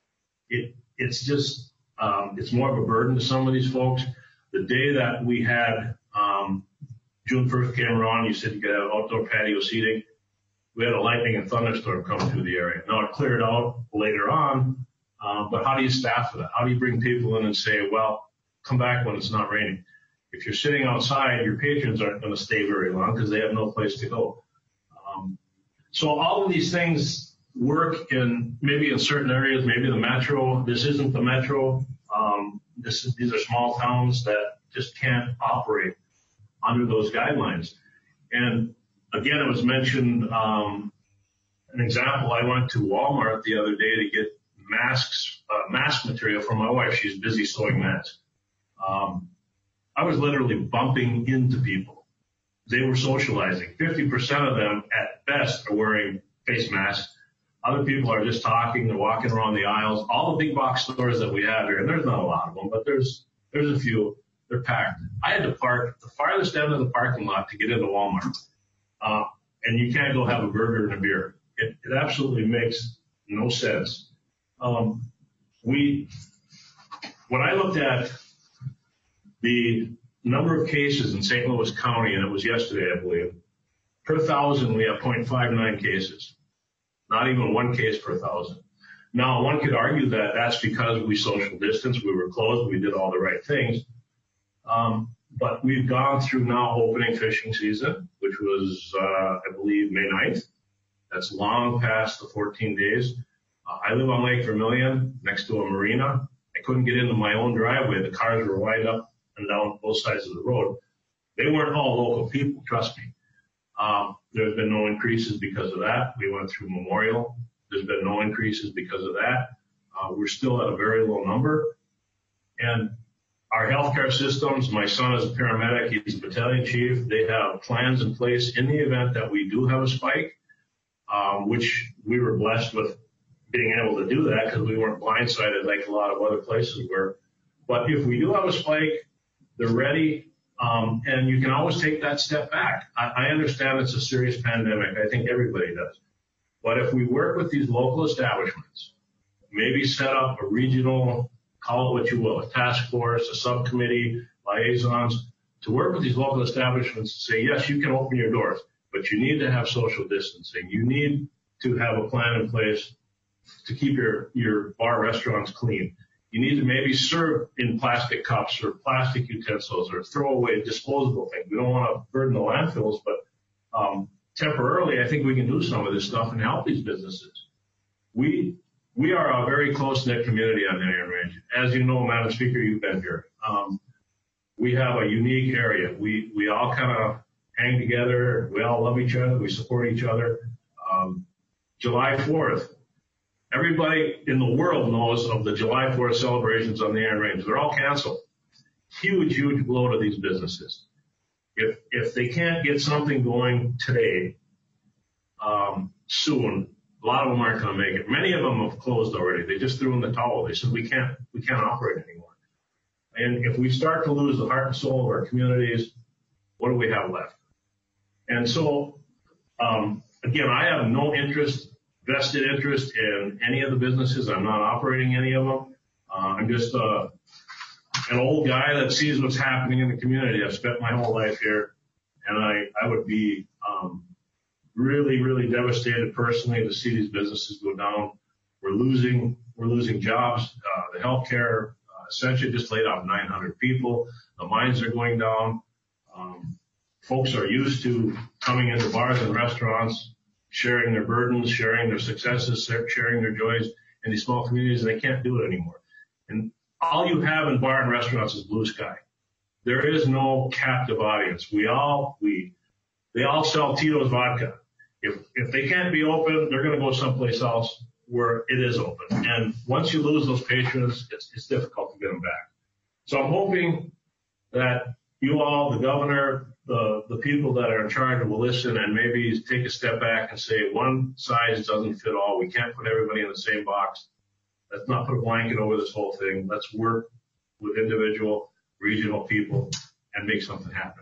it it's just um, it's more of a burden to some of these folks. The day that we had um, June first came around, you said you could have outdoor patio seating. We had a lightning and thunderstorm come through the area. Now it cleared out later on, um, but how do you staff for that? How do you bring people in and say, well, come back when it's not raining? If you're sitting outside, your patrons aren't going to stay very long because they have no place to go. Um, so all of these things work in maybe in certain areas, maybe the metro. This isn't the metro. Um, this is, these are small towns that just can't operate under those guidelines. And again, it was mentioned, um, an example, I went to Walmart the other day to get masks, uh, mask material for my wife. She's busy sewing masks. Um, I was literally bumping into people. They were socializing. fifty percent of them at best are wearing face masks. Other people are just talking. They're walking around the aisles. All the big box stores that we have here, and there's not a lot of them, but there's, there's a few. They're packed. I had to park at the farthest end of the parking lot to get into Walmart. Uh, and you can't go have a burger and a beer. It, it absolutely makes no sense. Um, we, when I looked at the number of cases in Saint Louis County, and it was yesterday, I believe, per thousand, we have zero point five nine cases. Not even one case per thousand. Now, one could argue that that's because we social distanced, we were closed, we did all the right things. Um, but we've gone through now opening fishing season, which was, uh, I believe, May ninth. That's long past the fourteen days. Uh, I live on Lake Vermilion next to a marina. I couldn't get into my own driveway. The cars were lined up and down both sides of the road. They weren't all local people, trust me. Um, there's been no increases because of that. We went through Memorial. There's been no increases because of that. Uh, we're still at a very low number. And our healthcare systems, my son is a paramedic, he's a battalion chief. They have plans in place in the event that we do have a spike, um, which we were blessed with being able to do that because we weren't blindsided like a lot of other places were. But if we do have a spike, they're ready. Um, and you can always take that step back. I, I understand it's a serious pandemic. I think everybody does. But if we work with these local establishments, maybe set up a regional, call it what you will, a task force, a subcommittee, liaisons, to work with these local establishments and say, yes, you can open your doors, but you need to have social distancing. You need to have a plan in place to keep your, your bar restaurants clean. You need to maybe serve in plastic cups or plastic utensils or throw away disposable things. We don't want to burden the landfills, but um, temporarily, I think we can do some of this stuff and help these businesses. We we are a very close-knit community on the Iron Range. As you know, Madam Speaker, you've been here. Um, we have a unique area. We we all kind of hang together. We all love each other. We support each other. Um, July fourth. Everybody in the world knows of the July fourth celebrations on the Iron Range. They're all canceled. Huge, huge blow to these businesses. If if they can't get something going today, um, soon, a lot of them aren't going to make it. Many of them have closed already. They just threw in the towel. They said we can't we can't operate anymore. And if we start to lose the heart and soul of our communities, what do we have left? And so, um, again, I have no interest. vested interest in any of the businesses. I'm not operating any of them. Uh, I'm just uh, an old guy that sees what's happening in the community. I've spent my whole life here, And I, I would be um, really, really devastated personally to see these businesses go down. We're losing, we're losing jobs. Uh, the healthcare uh, essentially just laid off nine hundred people. The mines are going down. Um, folks are used to coming into bars and restaurants, sharing their burdens, sharing their successes, sharing their joys in these small communities, and they can't do it anymore. And all you have in bar and restaurants is blue sky. There is no captive audience. We all, we, they all sell Tito's vodka. If, if they can't be open, they're going to go someplace else where it is open. And once you lose those patrons, it's, it's difficult to get them back. So I'm hoping that you all, the governor, the, the people that are in charge will listen and maybe take a step back and say one size doesn't fit all. We can't put everybody in the same box. Let's not put a blanket over this whole thing. Let's work with individual, regional people and make something happen.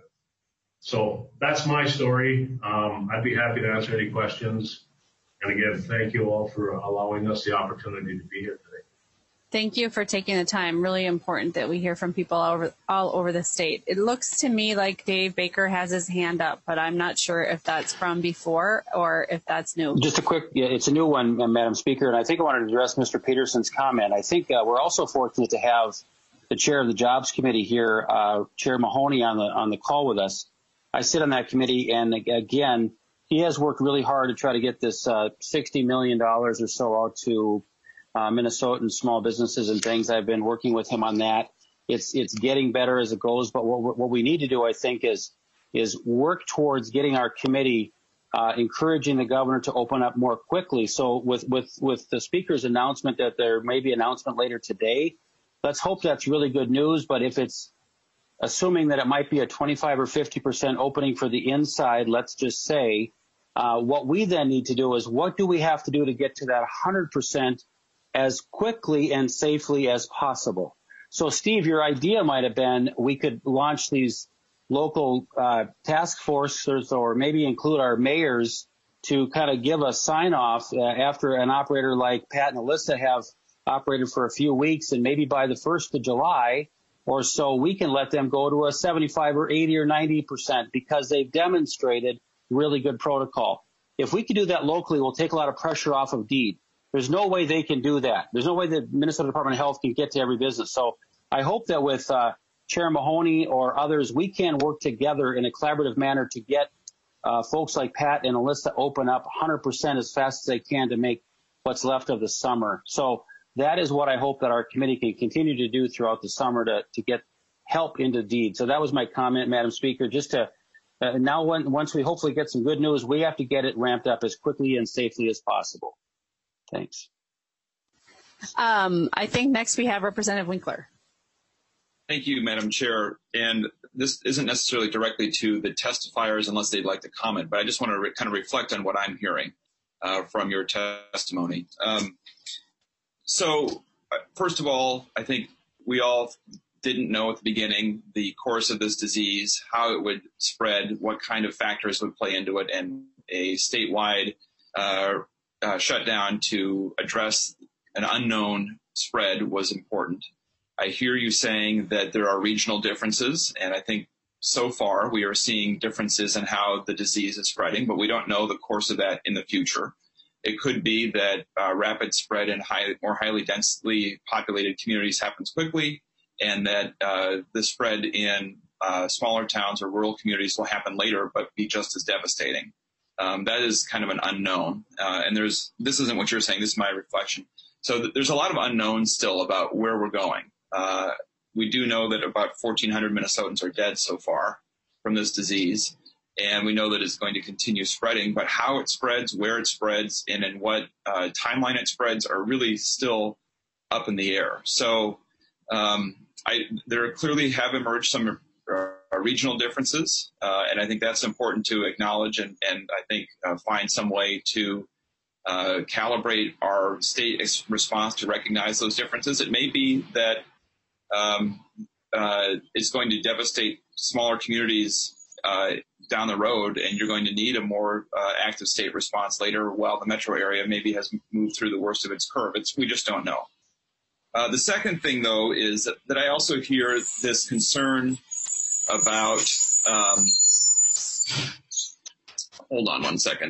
So that's my story. Um, I'd be happy to answer any questions. And again, thank you all for allowing us the opportunity to be here today. Thank you for taking the time. Really important that we hear from people all over, all over the state. It looks to me like Dave Baker has his hand up, but I'm not sure if that's from before or if that's new. Just a quick, yeah, it's a new one, Madam Speaker, and I think I wanted to address Mister Peterson's comment. I think uh, we're also fortunate to have the chair of the Jobs Committee here, uh, Chair Mahoney, on the on the call with us. I sit on that committee, and again, he has worked really hard to try to get this uh, sixty million dollars or so out to Uh, Minnesotan small businesses and things. I've been working with him on that. It's it's getting better as it goes, but what what we need to do, I think, is is work towards getting our committee uh, encouraging the governor to open up more quickly. So with with with the speaker's announcement that there may be an announcement later today, let's hope that's really good news. But if it's assuming that it might be a twenty-five or fifty percent opening for the inside, let's just say, uh, what we then need to do is what do we have to do to get to that one hundred percent as quickly and safely as possible. So, Steve, your idea might have been we could launch these local uh, task forces or maybe include our mayors to kind of give a sign-off uh, after an operator like Pat and Alyssa have operated for a few weeks, and maybe by the first of July or so, we can let them go to a seventy-five or eighty or ninety percent because they've demonstrated really good protocol. If we could do that locally, we'll take a lot of pressure off of DEED. There's no way they can do that. There's no way the Minnesota Department of Health can get to every business. So I hope that with uh, Chair Mahoney or others, we can work together in a collaborative manner to get uh, folks like Pat and Alyssa open up one hundred percent as fast as they can to make what's left of the summer. So that is what I hope that our committee can continue to do throughout the summer to, to get help into DEED. So that was my comment, Madam Speaker, just to uh, now when, once we hopefully get some good news, we have to get it ramped up as quickly and safely as possible. Thanks. Um, I think next we have Representative Winkler. Thank you, Madam Chair. And this isn't necessarily directly to the testifiers unless they'd like to comment, but I just want to re- kind of reflect on what I'm hearing uh, from your testimony. Um, so, first of all, I think we all didn't know at the beginning the course of this disease, how it would spread, what kind of factors would play into it, and a statewide uh, Uh, shut down to address an unknown spread was important. I hear you saying that there are regional differences, and I think so far we are seeing differences in how the disease is spreading, but we don't know the course of that in the future. It could be that uh, rapid spread in high, more highly densely populated communities happens quickly, and that uh, the spread in uh, smaller towns or rural communities will happen later, but be just as devastating. Um, that is kind of an unknown. Uh, and there's, this isn't what you're saying, this is my reflection. So th- there's a lot of unknowns still about where we're going. Uh, we do know that about fourteen hundred Minnesotans are dead so far from this disease. And we know that it's going to continue spreading, but how it spreads, where it spreads, and in what uh, timeline it spreads are really still up in the air. So um, I, there clearly have emerged some uh, regional differences, uh, and I think that's important to acknowledge and, and I think uh, find some way to uh, calibrate our state ex- response to recognize those differences. It may be that um, uh, it's going to devastate smaller communities uh, down the road, and you're going to need a more uh, active state response later while the metro area maybe has moved through the worst of its curve. It's, we just don't know. Uh, the second thing, though, is that, that I also hear this concern about um, Hold on one second.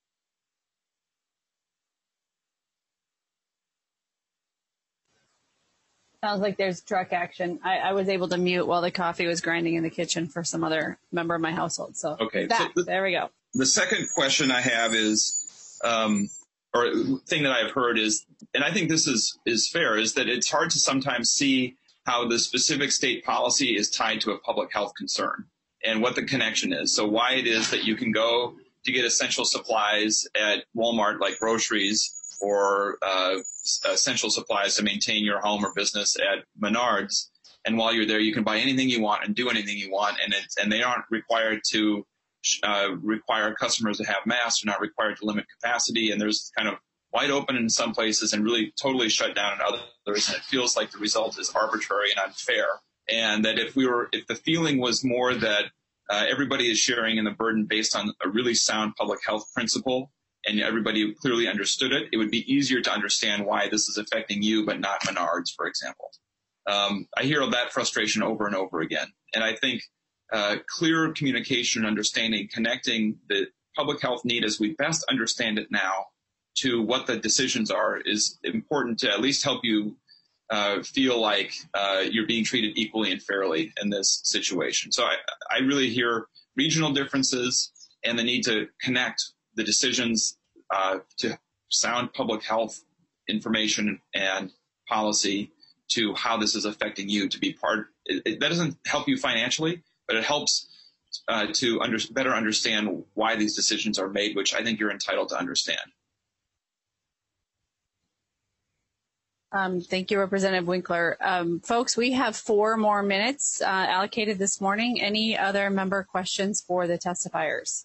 Sounds like there's truck action. I, I was able to mute while the coffee was grinding in the kitchen for some other member of my household. So, okay, that, so the, there we go. The second question I have is, um, or thing that I've heard is, and I think this is, is fair, is that it's hard to sometimes see how the specific state policy is tied to a public health concern and what the connection is. So why it is that you can go to get essential supplies at Walmart, like groceries, or uh, essential supplies to maintain your home or business at Menards. And while you're there, you can buy anything you want and do anything you want. And it's, and they aren't required to uh, require customers to have masks. They're not required to limit capacity. And there's kind of wide open in some places and really totally shut down in others. And it feels like the result is arbitrary and unfair. And that if we were, if the feeling was more that uh, everybody is sharing in the burden based on a really sound public health principle, and everybody clearly understood it, it would be easier to understand why this is affecting you but not Menards, for example. Um, I hear that frustration over and over again. And I think uh, clear communication and understanding, connecting the public health need as we best understand it now to what the decisions are is important to at least help you uh, feel like uh, you're being treated equally and fairly in this situation. So I, I really hear regional differences and the need to connect the decisions uh, to sound public health information and policy to how this is affecting you to be part. It, it, that doesn't help you financially, but it helps uh, to under, better understand why these decisions are made, which I think you're entitled to understand. Um, thank you, Representative Winkler. Um, folks, we have four more minutes uh, allocated this morning. Any other member questions for the testifiers?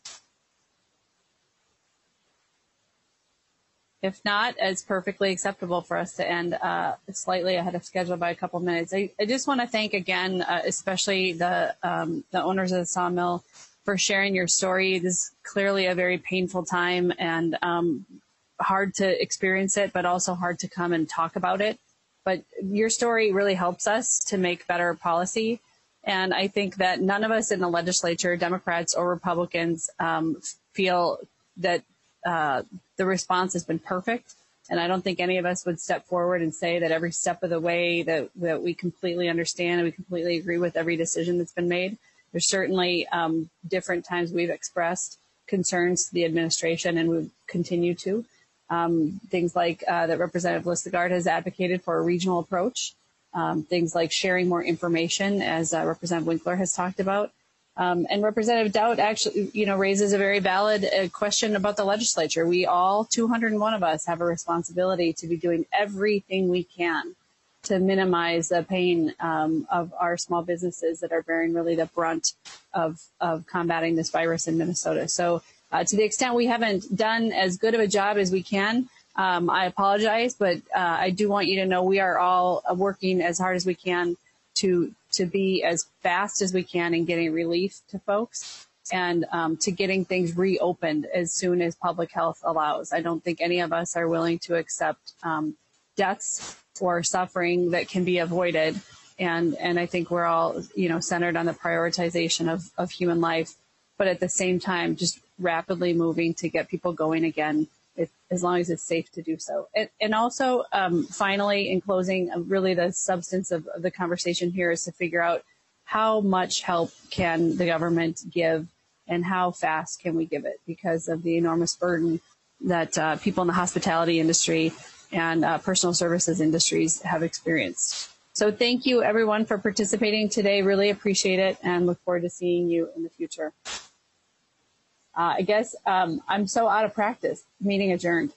If not, it's perfectly acceptable for us to end uh, slightly ahead of schedule by a couple minutes. I, I just want to thank again, uh, especially the um, the owners of the sawmill for sharing your story. This is clearly a very painful time and um, hard to experience it, but also hard to come and talk about it. But your story really helps us to make better policy. And I think that none of us in the legislature, Democrats or Republicans, um, feel that Uh, the response has been perfect. And I don't think any of us would step forward and say that every step of the way that, that we completely understand and we completely agree with every decision that's been made. There's certainly um, different times we've expressed concerns to the administration and we continue to. Um, things like uh, that Representative Listegard has advocated for a regional approach. Um, things like sharing more information, as uh, Representative Winkler has talked about. Um, and Representative Daudt actually, you know, raises a very valid uh, question about the legislature. We all, two hundred one of us, have a responsibility to be doing everything we can to minimize the pain um, of our small businesses that are bearing really the brunt of, of combating this virus in Minnesota. So uh, to the extent we haven't done as good of a job as we can, um, I apologize, but uh, I do want you to know we are all working as hard as we can to to be as fast as we can in getting relief to folks and um, to getting things reopened as soon as public health allows. I don't think any of us are willing to accept um, deaths or suffering that can be avoided. And, and I think we're all, you know, centered on the prioritization of, of human life, but at the same time, just rapidly moving to get people going again, if, as long as it's safe to do so. And, and also, um, finally, in closing, uh, really the substance of, of the conversation here is to figure out how much help can the government give and how fast can we give it because of the enormous burden that uh, people in the hospitality industry and uh, personal services industries have experienced. So thank you, everyone, for participating today. Really appreciate it and look forward to seeing you in the future. Uh, I guess um, I'm so out of practice. Meeting adjourned.